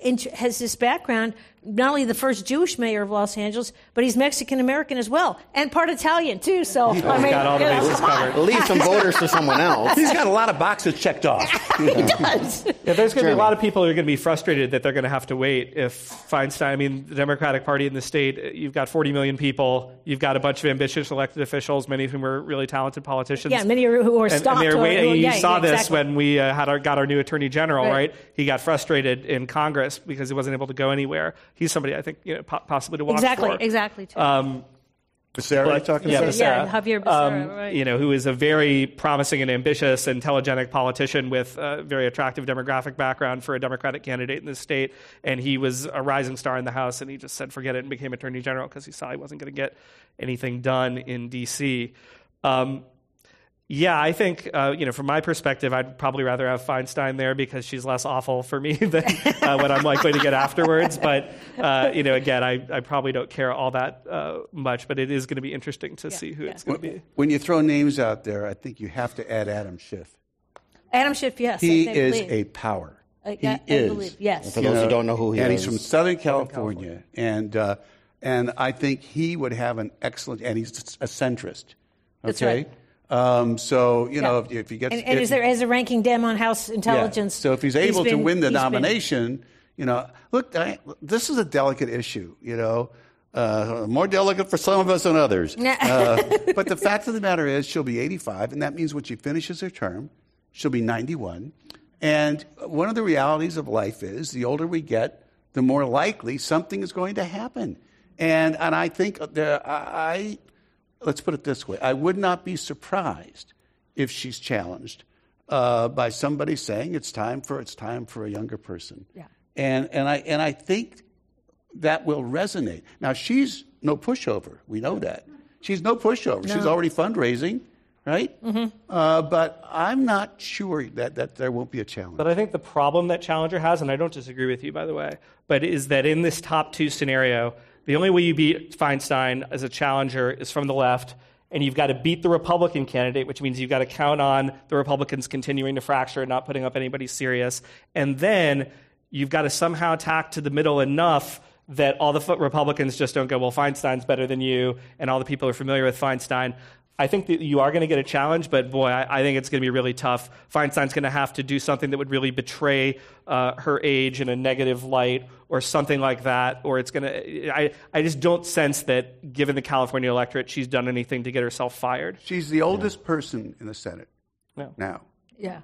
has this background, not only the first Jewish mayor of Los Angeles, but he's Mexican-American as well, and part Italian, too. So, he's I mean, got all the bases covered. Leave some voters for someone else. He's got a lot of boxes checked off. He does. Yeah, there's going to be a lot of people who are going to be frustrated that they're going to have to wait if Feinstein, I mean, the Democratic Party in the state, you've got forty million people, you've got a bunch of ambitious elected officials, many of whom are really talented politicians. Yeah, many who are and, stopped. And they're waiting. Or, you yeah, saw yeah, this exactly. when we uh, had our, got our new attorney general, right. right? He got frustrated in Congress because he wasn't able to go anywhere. He's somebody I think, you know, po- possibly to watch exactly, for. Exactly, exactly. Um, Becerra, you're talking yeah, about? Becerra. Yeah, Javier Becerra, um, right. You know, who is a very promising and ambitious and telegenic politician with a very attractive demographic background for a Democratic candidate in the state. And he was a rising star in the House, and he just said forget it and became Attorney General because he saw he wasn't going to get anything done in D C. Um, Yeah, I think, uh, you know, from my perspective, I'd probably rather have Feinstein there because she's less awful for me than uh, what I'm likely to get afterwards. But, uh, you know, again, I, I probably don't care all that uh, much, but it is going to be interesting to yeah, see who yeah. it's going to be. When you throw names out there, I think you have to add Adam Schiff. Adam Schiff, yes. He I, I is believe. a power. I, he I, is. I believe, yes. And for those you know, who don't know who he and is. And he's from Southern California. California. And, uh, and I think he would have an excellent, and he's a centrist. Okay? That's right. Um, so, you know, yeah. if, if he gets... And, and if, is there as a ranking Dem on House Intelligence? Yeah. So if he's able he's been, to win the been, nomination, you know, look, I, this is a delicate issue, you know, uh, more delicate for some of us than others. uh, but the fact of the matter is she'll be eighty-five, and that means when she finishes her term, she'll be ninety-one. And one of the realities of life is the older we get, the more likely something is going to happen. And, and I think there, I... Let's put it this way. I would not be surprised if she's challenged uh, by somebody saying it's time for it's time for a younger person. Yeah. And and I and I think that will resonate. Now, she's no pushover. We know that. She's no pushover. No. She's already fundraising, right? Mm-hmm. Uh, but I'm not sure that, that there won't be a challenge. But I think the problem that Challenger has, and I don't disagree with you, by the way, but is that in this top two scenario, the only way you beat Feinstein as a challenger is from the left, and you've got to beat the Republican candidate, which means you've got to count on the Republicans continuing to fracture and not putting up anybody serious. And then you've got to somehow tack to the middle enough that all the Republicans just don't go, well, Feinstein's better than you, and all the people are familiar with Feinstein. I think that you are going to get a challenge, but boy, I, I think it's going to be really tough. Feinstein's going to have to do something that would really betray uh, her age in a negative light or something like that, or it's going to, I, I just don't sense that, given the California electorate, she's done anything to get herself fired. She's the oldest yeah. person in the Senate no. now. Yeah.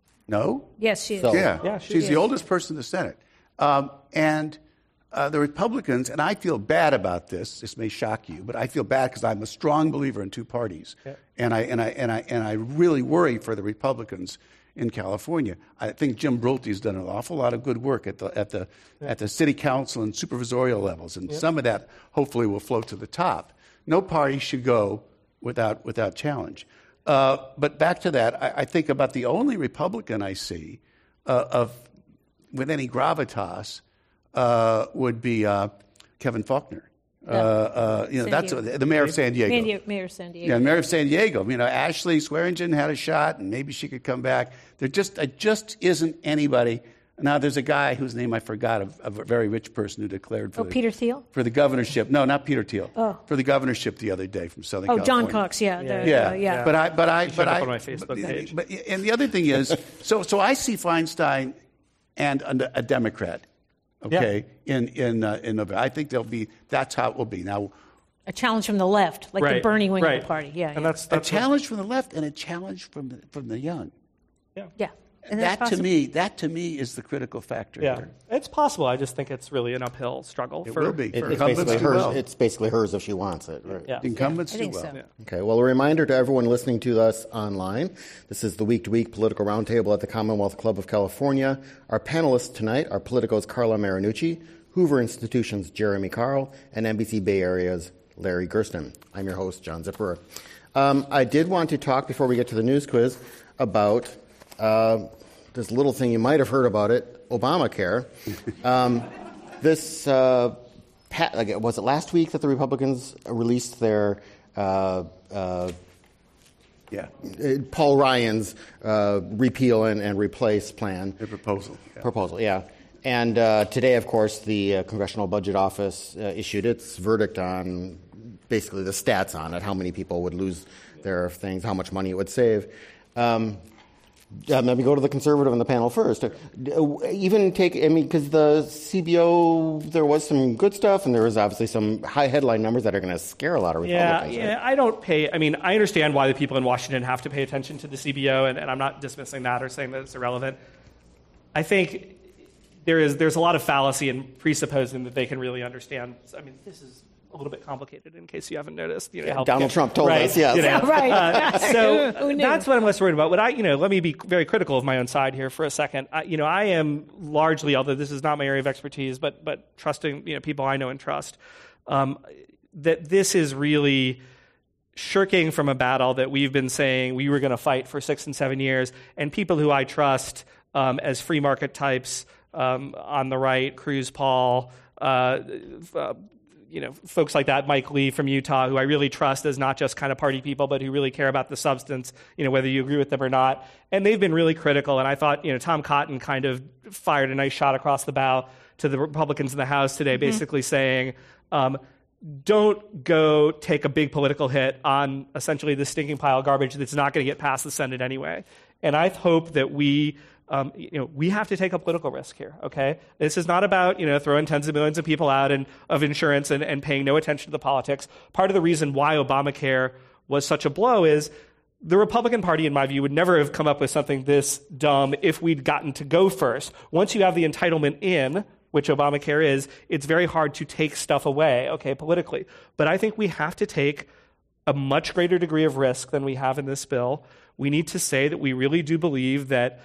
No? Yes, she is. So, yeah, yeah she she's is. the oldest person in the Senate. Um, and uh, the Republicans, and I feel bad about this, this may shock you, but I feel bad because I'm a strong believer in two parties. Yeah. And I and I and I and I really worry for the Republicans in California. I think Jim Brulte's done an awful lot of good work at the at the yeah. at the city council and supervisorial levels, and yeah. some of that hopefully will float to the top. No party should go without without challenge. Uh, but back to that, I, I think about the only Republican I see uh, of with any gravitas uh, would be uh, Kevin Faulconer. Uh, uh, you know, San that's Diego. the mayor of San Diego. Mayor, mayor of San Diego. Yeah, mayor of San Diego. You know, Ashley Swearingen had a shot, and maybe she could come back. There just, uh, just isn't anybody. Now, there's a guy whose name I forgot, a, a very rich person who declared for oh, the, Peter Thiel? for the governorship. No, not Peter Thiel. Oh. For the governorship the other day from Southern oh, California. John Cox. Yeah, yeah, the, yeah. Uh, yeah. But I, but I, but I. On my Facebook but, page. But, and the other thing is, so so I see Feinstein and a, a Democrat. Okay, yeah. in in uh, in November, I think there'll be. That's how it will be now. A challenge from the left, like right. the Bernie wing right. of the party. Yeah, and yeah. that's, that's a challenge what, from the left and a challenge from the, from the young. Yeah. Yeah. And that to me, that to me is the critical factor yeah. here. It's possible. I just think it's really an uphill struggle. It for, will be. It, for it's, basically hers, well. it's basically hers if she wants it. Right? Yeah. Incumbents yeah, I do think well. so. Yeah. Okay, well, a reminder to everyone listening to us online. This is the week-to-week political roundtable at the Commonwealth Club of California. Our panelists tonight are Politico's Carla Marinucci, Hoover Institution's Jeremy Carl, and N B C Bay Area's Larry Gersten. I'm your host, John Zipperer. Um, I did want to talk, before we get to the news quiz, about uh, this little thing you might have heard about it, Obamacare. Um, this, uh, pat, like, was it last week that the Republicans released their uh, uh, Yeah. Paul Ryan's uh, repeal and, and replace plan? The proposal. Yeah. Proposal, yeah. And uh, today, of course, the uh, Congressional Budget Office uh, issued its verdict on basically the stats on it, how many people would lose their things, how much money it would save. Um, uh, let me go to the conservative on the panel first. Uh, even take, I mean, because the C B O, there was some good stuff, and there was obviously some high headline numbers that are going to scare a lot of Republicans. Yeah, yeah. Right? I don't pay, I mean, I understand why the people in Washington have to pay attention to the C B O, and, and I'm not dismissing that or saying that it's irrelevant. I think there is there's a lot of fallacy in presupposing that they can really understand. I mean, this is a little bit complicated in case you haven't noticed. You know, yeah, Donald Trump told right, us, yes. You know, right. Uh, so Who knew? That's what I'm less worried about. What I, you know, let me be very critical of my own side here for a second. I, you know, I am largely, although this is not my area of expertise, but but trusting, you know, people I know and trust, um, that this is really shirking from a battle that we've been saying we were going to fight for six and seven years, and people who I trust um, as free market types um, on the right, Cruz Paul, uh, uh, you know, folks like that, Mike Lee from Utah, who I really trust as not just kind of party people, but who really care about the substance, you know, whether you agree with them or not. And they've been really critical. And I thought, you know, Tom Cotton kind of fired a nice shot across the bow to the Republicans in the House today, mm-hmm. basically saying, um, don't go take a big political hit on essentially the stinking pile of garbage that's not going to get past the Senate anyway. And I hope that we Um, you know, we have to take a political risk here, okay? This is not about, you know, throwing tens of millions of people out and, of insurance and, and paying no attention to the politics. Part of the reason why Obamacare was such a blow is the Republican Party, in my view, would never have come up with something this dumb if we'd gotten to go first. Once you have the entitlement in, which Obamacare is, it's very hard to take stuff away, okay, politically. But I think we have to take a much greater degree of risk than we have in this bill. We need to say that we really do believe that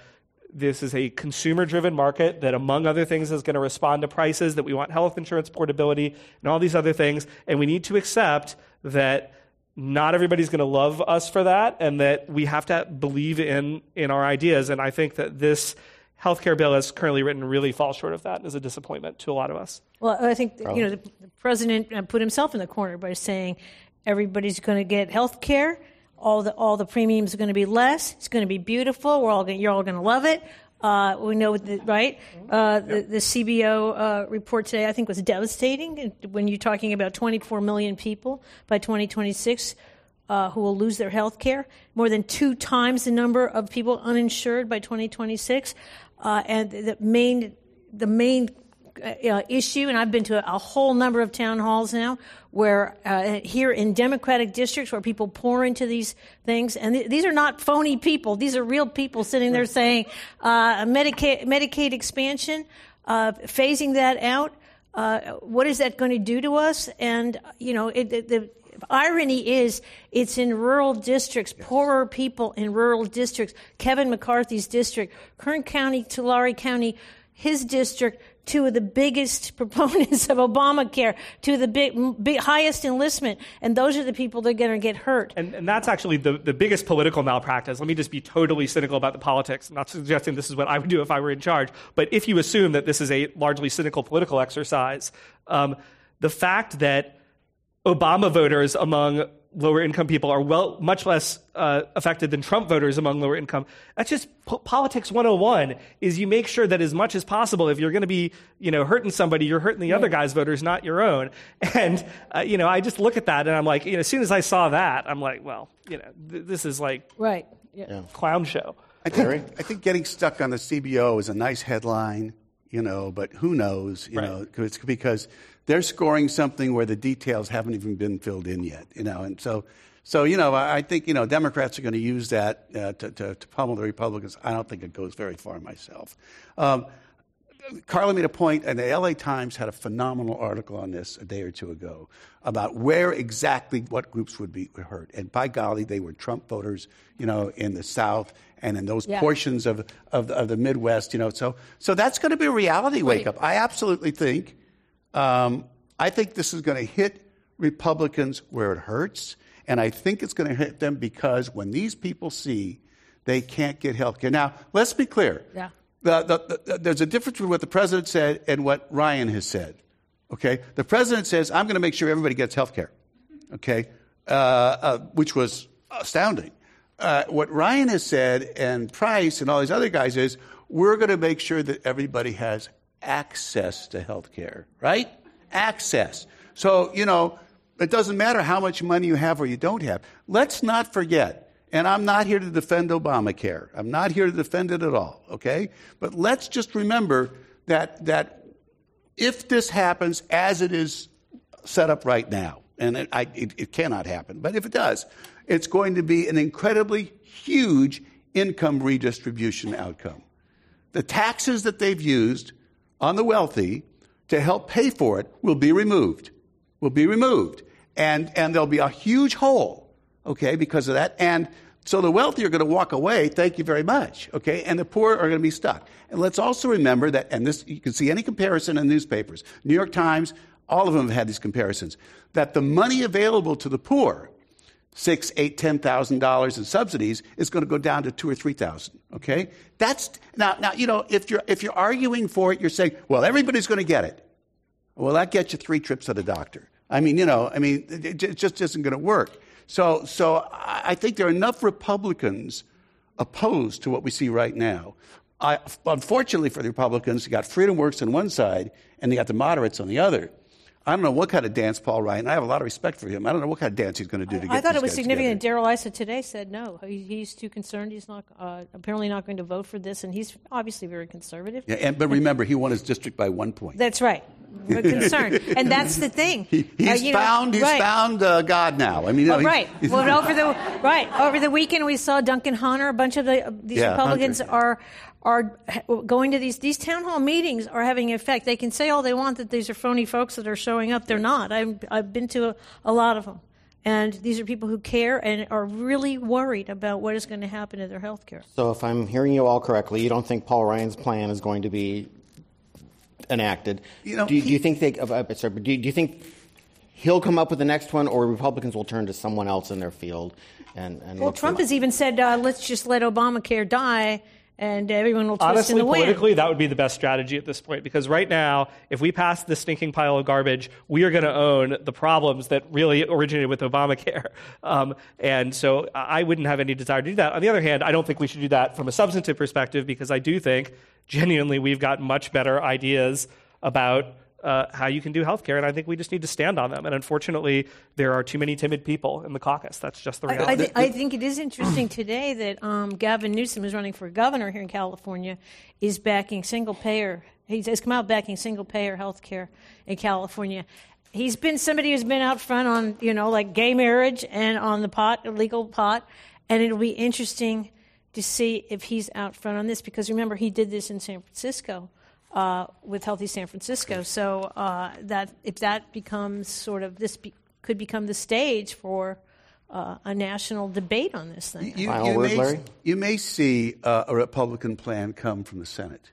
This is a consumer-driven market that, among other things, is going to respond to prices, that we want health insurance portability and all these other things. And we need to accept that not everybody's going to love us for that, and that we have to believe in, in our ideas. And I think that this healthcare bill as currently written really falls short of that, and is a disappointment to a lot of us. Well, I think Probably. you know the, the president put himself in the corner by saying everybody's going to get health care. All the all the premiums are going to be less. It's going to be beautiful. We're all going, you're all going to love it. Uh, we know that, right? Uh, the, the C B O uh, report today, I think, was devastating. When you're talking about twenty-four million people by twenty twenty-six uh, who will lose their health care, more than two times the number of people uninsured by twenty twenty-six, uh, and the main the main. Uh, issue, and I've been to a, a whole number of town halls now where uh, here in Democratic districts where people pour into these things, and th- these are not phony people. These are real people sitting there saying uh, Medicaid, Medicaid expansion, uh, phasing that out, uh, what is that going to do to us? And, you know, it, the, the irony is it's in rural districts, yes. poorer people in rural districts, Kevin McCarthy's district, Kern County, Tulare County, his district, two of the biggest proponents of Obamacare, two of the big, big, highest enlistment, and those are the people that are going to get hurt. And, and that's actually the, the biggest political malpractice. Let me just be totally cynical about the politics. I'm not suggesting this is what I would do if I were in charge, but if you assume that this is a largely cynical political exercise, um, the fact that Obama voters among lower income people are well much less uh, affected than Trump voters among lower income. That's just po- politics one oh one, is you make sure that as much as possible, if you're going to be, you know, hurting somebody, you're hurting the right. other guy's voters, not your own. And, uh, you know, I just look at that and I'm like, you know, as soon as I saw that, I'm like, well, you know, th- this is like right. yeah. clown show. I think, I think getting stuck on the C B O is a nice headline, you know, but who knows, you right. know, it's because they're scoring something where the details haven't even been filled in yet, you know. And so, so you know, I think, you know, Democrats are going to use that uh, to, to, to pummel the Republicans. I don't think it goes very far myself. Um, Carla made a point, and the L A Times had a phenomenal article on this a day or two ago about where exactly what groups would be hurt. And by golly, they were Trump voters, you know, in the South and in those yeah. portions of, of, of the Midwest, you know. So, so that's going to be a reality wake right. up. I absolutely think. Um, I think this is going to hit Republicans where it hurts, and I think it's going to hit them because when these people see they can't get health care. Now, let's be clear. Yeah. The, the, the, there's a difference between what the president said and what Ryan has said. Okay? The president says, I'm going to make sure everybody gets health care, okay, uh, uh, which was astounding. Uh, what Ryan has said, and Price and all these other guys, is we're going to make sure that everybody has access to health care, right? Access. So, you know, it doesn't matter how much money you have or you don't have. Let's not forget, and I'm not here to defend Obamacare. I'm not here to defend it at all, okay? But let's just remember that that if this happens as it is set up right now, and it, I, it, it cannot happen, but if it does, it's going to be an incredibly huge income redistribution outcome. The taxes that they've used on the wealthy to help pay for it will be removed, will be removed. And, and there'll be a huge hole, okay, because of that. And so the wealthy are going to walk away, thank you very much, okay, and the poor are going to be stuck. And let's also remember that, and this, you can see any comparison in newspapers, New York Times, all of them have had these comparisons, that the money available to the poor, six, eight, ten thousand dollars in subsidies, is going to go down to two or three thousand. Okay, that's now. Now you know if you're if you're arguing for it, you're saying, well, everybody's going to get it. Well, that gets you three trips to the doctor. I mean, you know, I mean, it, it just isn't going to work. So, so I think there are enough Republicans opposed to what we see right now. I, unfortunately for the Republicans, you got Freedom Works on one side, and you got the moderates on the other. I don't know what kind of dance Paul Ryan. I have a lot of respect for him. I don't know what kind of dance he's going to do to get. I thought these it was guys significant. together. Darrell Issa today said no. He, he's too concerned. He's not uh, apparently not going to vote for this, and he's obviously very conservative. Yeah, and, but remember, he won his district by one point. That's right. We're concerned, and that's the thing. He, he's uh, found. Know, he's right. found uh, God now. I mean, you know, oh, right. He's, well, over the right over the weekend, we saw Duncan Hunter. A bunch of the, uh, these yeah, Republicans Hunter. are. are going to these these town hall meetings are having an effect. They can say all they want that these are phony folks that are showing up. They're not. I've, I've been to a, a lot of them. And these are people who care and are really worried about what is going to happen to their health care. So if I'm hearing you all correctly, you don't think Paul Ryan's plan is going to be enacted. You know, do, you, he, do you think they? Uh, sorry, but do, you, do you think he'll come up with the next one, or Republicans will turn to someone else in their field? And, and well, look Trump for, has even said, uh, "Let's just let Obamacare die, and everyone will twist Honestly, in the wind." politically, that would be the best strategy at this point, because right now, if we pass this stinking pile of garbage, we are going to own the problems that really originated with Obamacare. Um, and so I wouldn't have any desire to do that. On the other hand, I don't think we should do that from a substantive perspective, because I do think, genuinely, we've got much better ideas about uh, how you can do healthcare, and I think we just need to stand on them. And unfortunately, there are too many timid people in the caucus. That's just the reality. I, I, th- I think it is interesting today that um, Gavin Newsom, who's running for governor here in California, is backing single-payer. He has come out backing single-payer health care in California. He's been somebody who's been out front on, you know, like gay marriage and on the pot, illegal pot, and it'll be interesting to see if he's out front on this, because remember, he did this in San Francisco uh, with Healthy San Francisco. So uh, that if that becomes sort of this be, could become the stage for uh, a national debate on this thing. You, Final you, word, may, Larry? you may see uh, a Republican plan come from the Senate.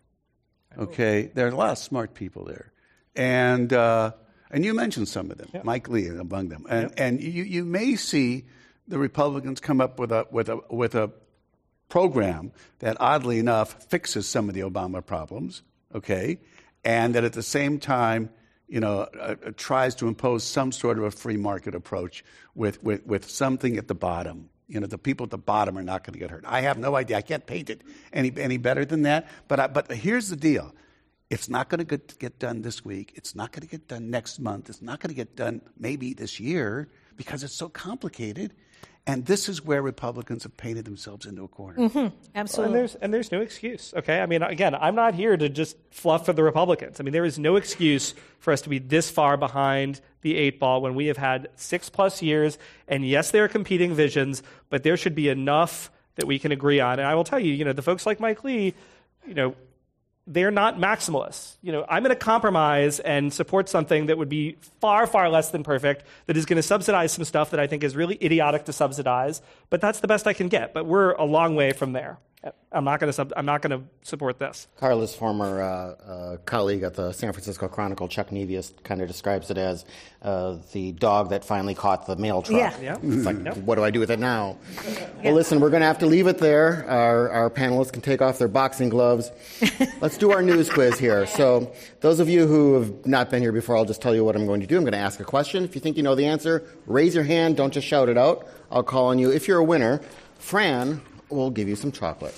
Okay, there are a lot of smart people there, and uh, and you mentioned some of them, yeah. Mike Lee among them, and yeah. and you, you may see the Republicans come up with a with a with a program that, oddly enough, fixes some of the Obama problems. Okay, and that at the same time, you know, uh, uh, tries to impose some sort of a free market approach with with with something at the bottom. You know, the people at the bottom are not going to get hurt. I have no idea. I can't paint it any any better than that. But I, but here's the deal: it's not going to get, get done this week. It's not going to get done next month. It's not going to get done maybe this year, because it's so complicated. And this is where Republicans have painted themselves into a corner. Mm-hmm. Absolutely. And there's, and there's no excuse, okay? I mean, again, I'm not here to just fluff for the Republicans. I mean, there is no excuse for us to be this far behind the eight ball when we have had six plus years. And yes, there are competing visions, but there should be enough that we can agree on. And I will tell you, you know, the folks like Mike Lee, you know, they're not maximalists. You know, I'm going to compromise and support something that would be far, far less than perfect, that is going to subsidize some stuff that I think is really idiotic to subsidize, but that's the best I can get. But we're a long way from there. I'm not going to sub- I'm not going to support this. Carla's former uh, uh, colleague at the San Francisco Chronicle, Chuck Nevius, kind of describes it as uh, the dog that finally caught the mail truck. Yeah. Yeah. It's like, Yep. what do I do with it now? Well, listen, we're going to have to leave it there. Our, our panelists can take off their boxing gloves. Let's do our news quiz here. So those of you who have not been here before, I'll just tell you what I'm going to do. I'm going to ask a question. If you think you know the answer, raise your hand. Don't just shout it out. I'll call on you. If you're a winner, Fran will give you some chocolate.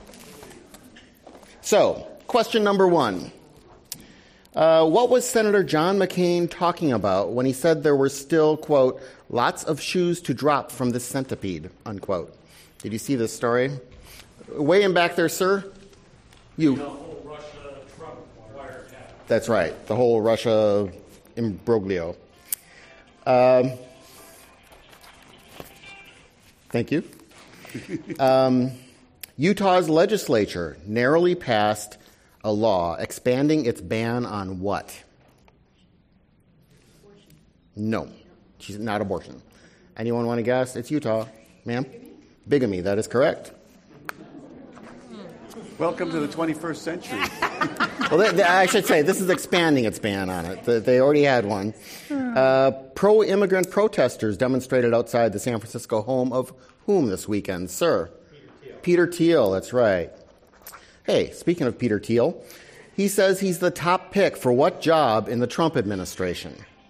So, question number one. Uh, what was Senator John McCain talking about when he said there were still, quote, lots of shoes to drop from this centipede, unquote? Did you see this story? Way in back there, sir? You. The whole Russia-Trump wiretap. That's right. The whole Russia imbroglio. Um, thank you. Um, Utah's legislature narrowly passed a law expanding its ban on what? Abortion. No. She's not abortion. Anyone want to guess? It's Utah. Ma'am? Bigamy. Bigamy, that is correct. Welcome to the twenty-first century. Well, they, they, I should say, this is expanding its ban on it. They, they already had one. Uh, pro-immigrant protesters demonstrated outside the San Francisco home of whom this weekend, sir? Peter Thiel, that's right. Hey, speaking of Peter Thiel, he says he's the top pick for what job in the Trump administration?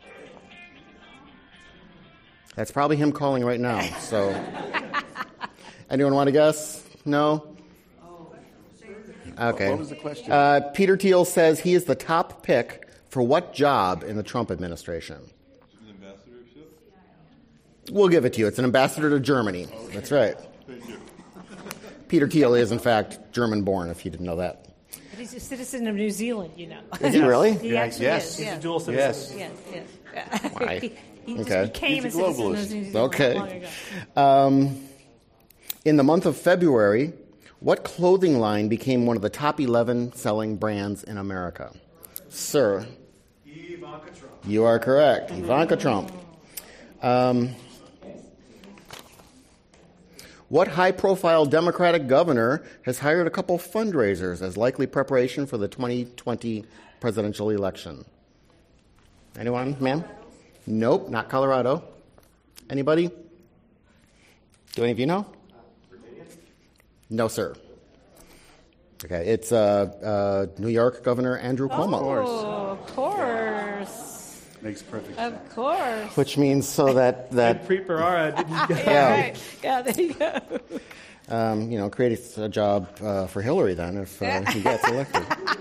That's probably him calling right now. So, anyone want to guess? No? Okay. What was the question? Uh, Peter Thiel says he is the top pick for what job in the Trump administration? An ambassadorship? We'll give it to you. It's an ambassador to Germany. Okay. That's right. Thank you. Peter Thiel is, in fact, German-born, if you didn't know that. But he's a citizen of New Zealand, you know. Is he really? He Yeah, actually yes. is. He's Yeah. a dual citizen. Yes. Yes, yes. Why? he he just Okay. became He's a, a citizen of globalist. New Zealand Okay. long ago. Um, in the month of February, what clothing line became one of the top eleven selling brands in America? Sir. Ivanka Trump. You are correct. Ivanka Trump. Um, What high-profile Democratic governor has hired a couple fundraisers as likely preparation for the twenty twenty presidential election? Anyone, ma'am? Nope, not Colorado. Anybody? Do any of you know? No, sir. Okay, it's uh, uh, New York Governor Andrew Cuomo. Oh, of course. Makes perfect Of sense. course. Which means so that, that And Preet Bharara didn't get Yeah, right. Yeah, there you go. um, you know, creates a job uh, for Hillary then if uh, he gets elected.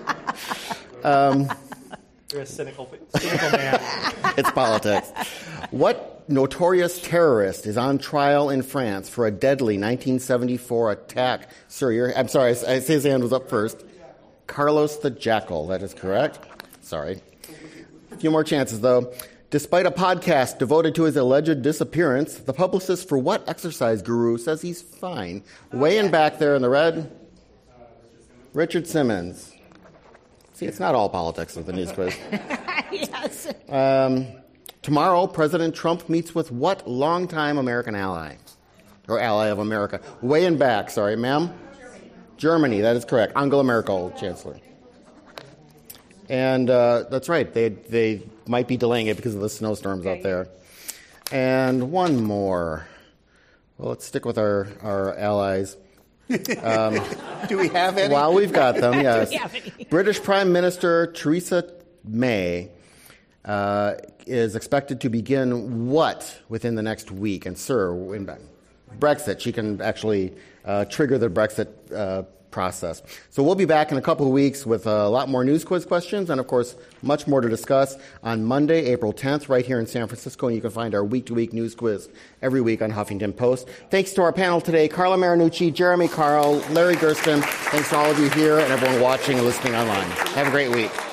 You're a cynical, cynical man. It's politics. What notorious terrorist is on trial in France for a deadly nineteen seventy-four attack? Sir, you're, I'm sorry, I, I say his hand was up first. Carlos the Jackal, that is correct. Sorry. A few more chances, though. Despite a podcast devoted to his alleged disappearance, the publicist for what exercise guru says he's fine? Way in back there in the red, Richard Simmons. See, it's not all politics with the news quiz. Yes. Um, tomorrow, President Trump meets with what longtime American ally? Or ally of America? Way in back, sorry, ma'am? Germany. Germany, that is correct. Angela Merkel, Chancellor. And uh, that's right, they they might be delaying it because of the snowstorms out there. And one more. Well, let's stick with our, our allies. Um, Do we have any? While we've got them, yes. we have any? British Prime Minister Theresa May uh, is expected to begin what within the next week? And, sir, in Brexit. She can actually uh, trigger the Brexit uh, process. So we'll be back in a couple of weeks with a lot more news quiz questions and, of course, much more to discuss on Monday, April tenth, right here in San Francisco. And you can find our week-to-week news quiz every week on Huffington Post. Thanks to our panel today, Carla Marinucci, Jeremy Carl, Larry Gersten. Thanks to all of you here and everyone watching and listening online. Have a great week.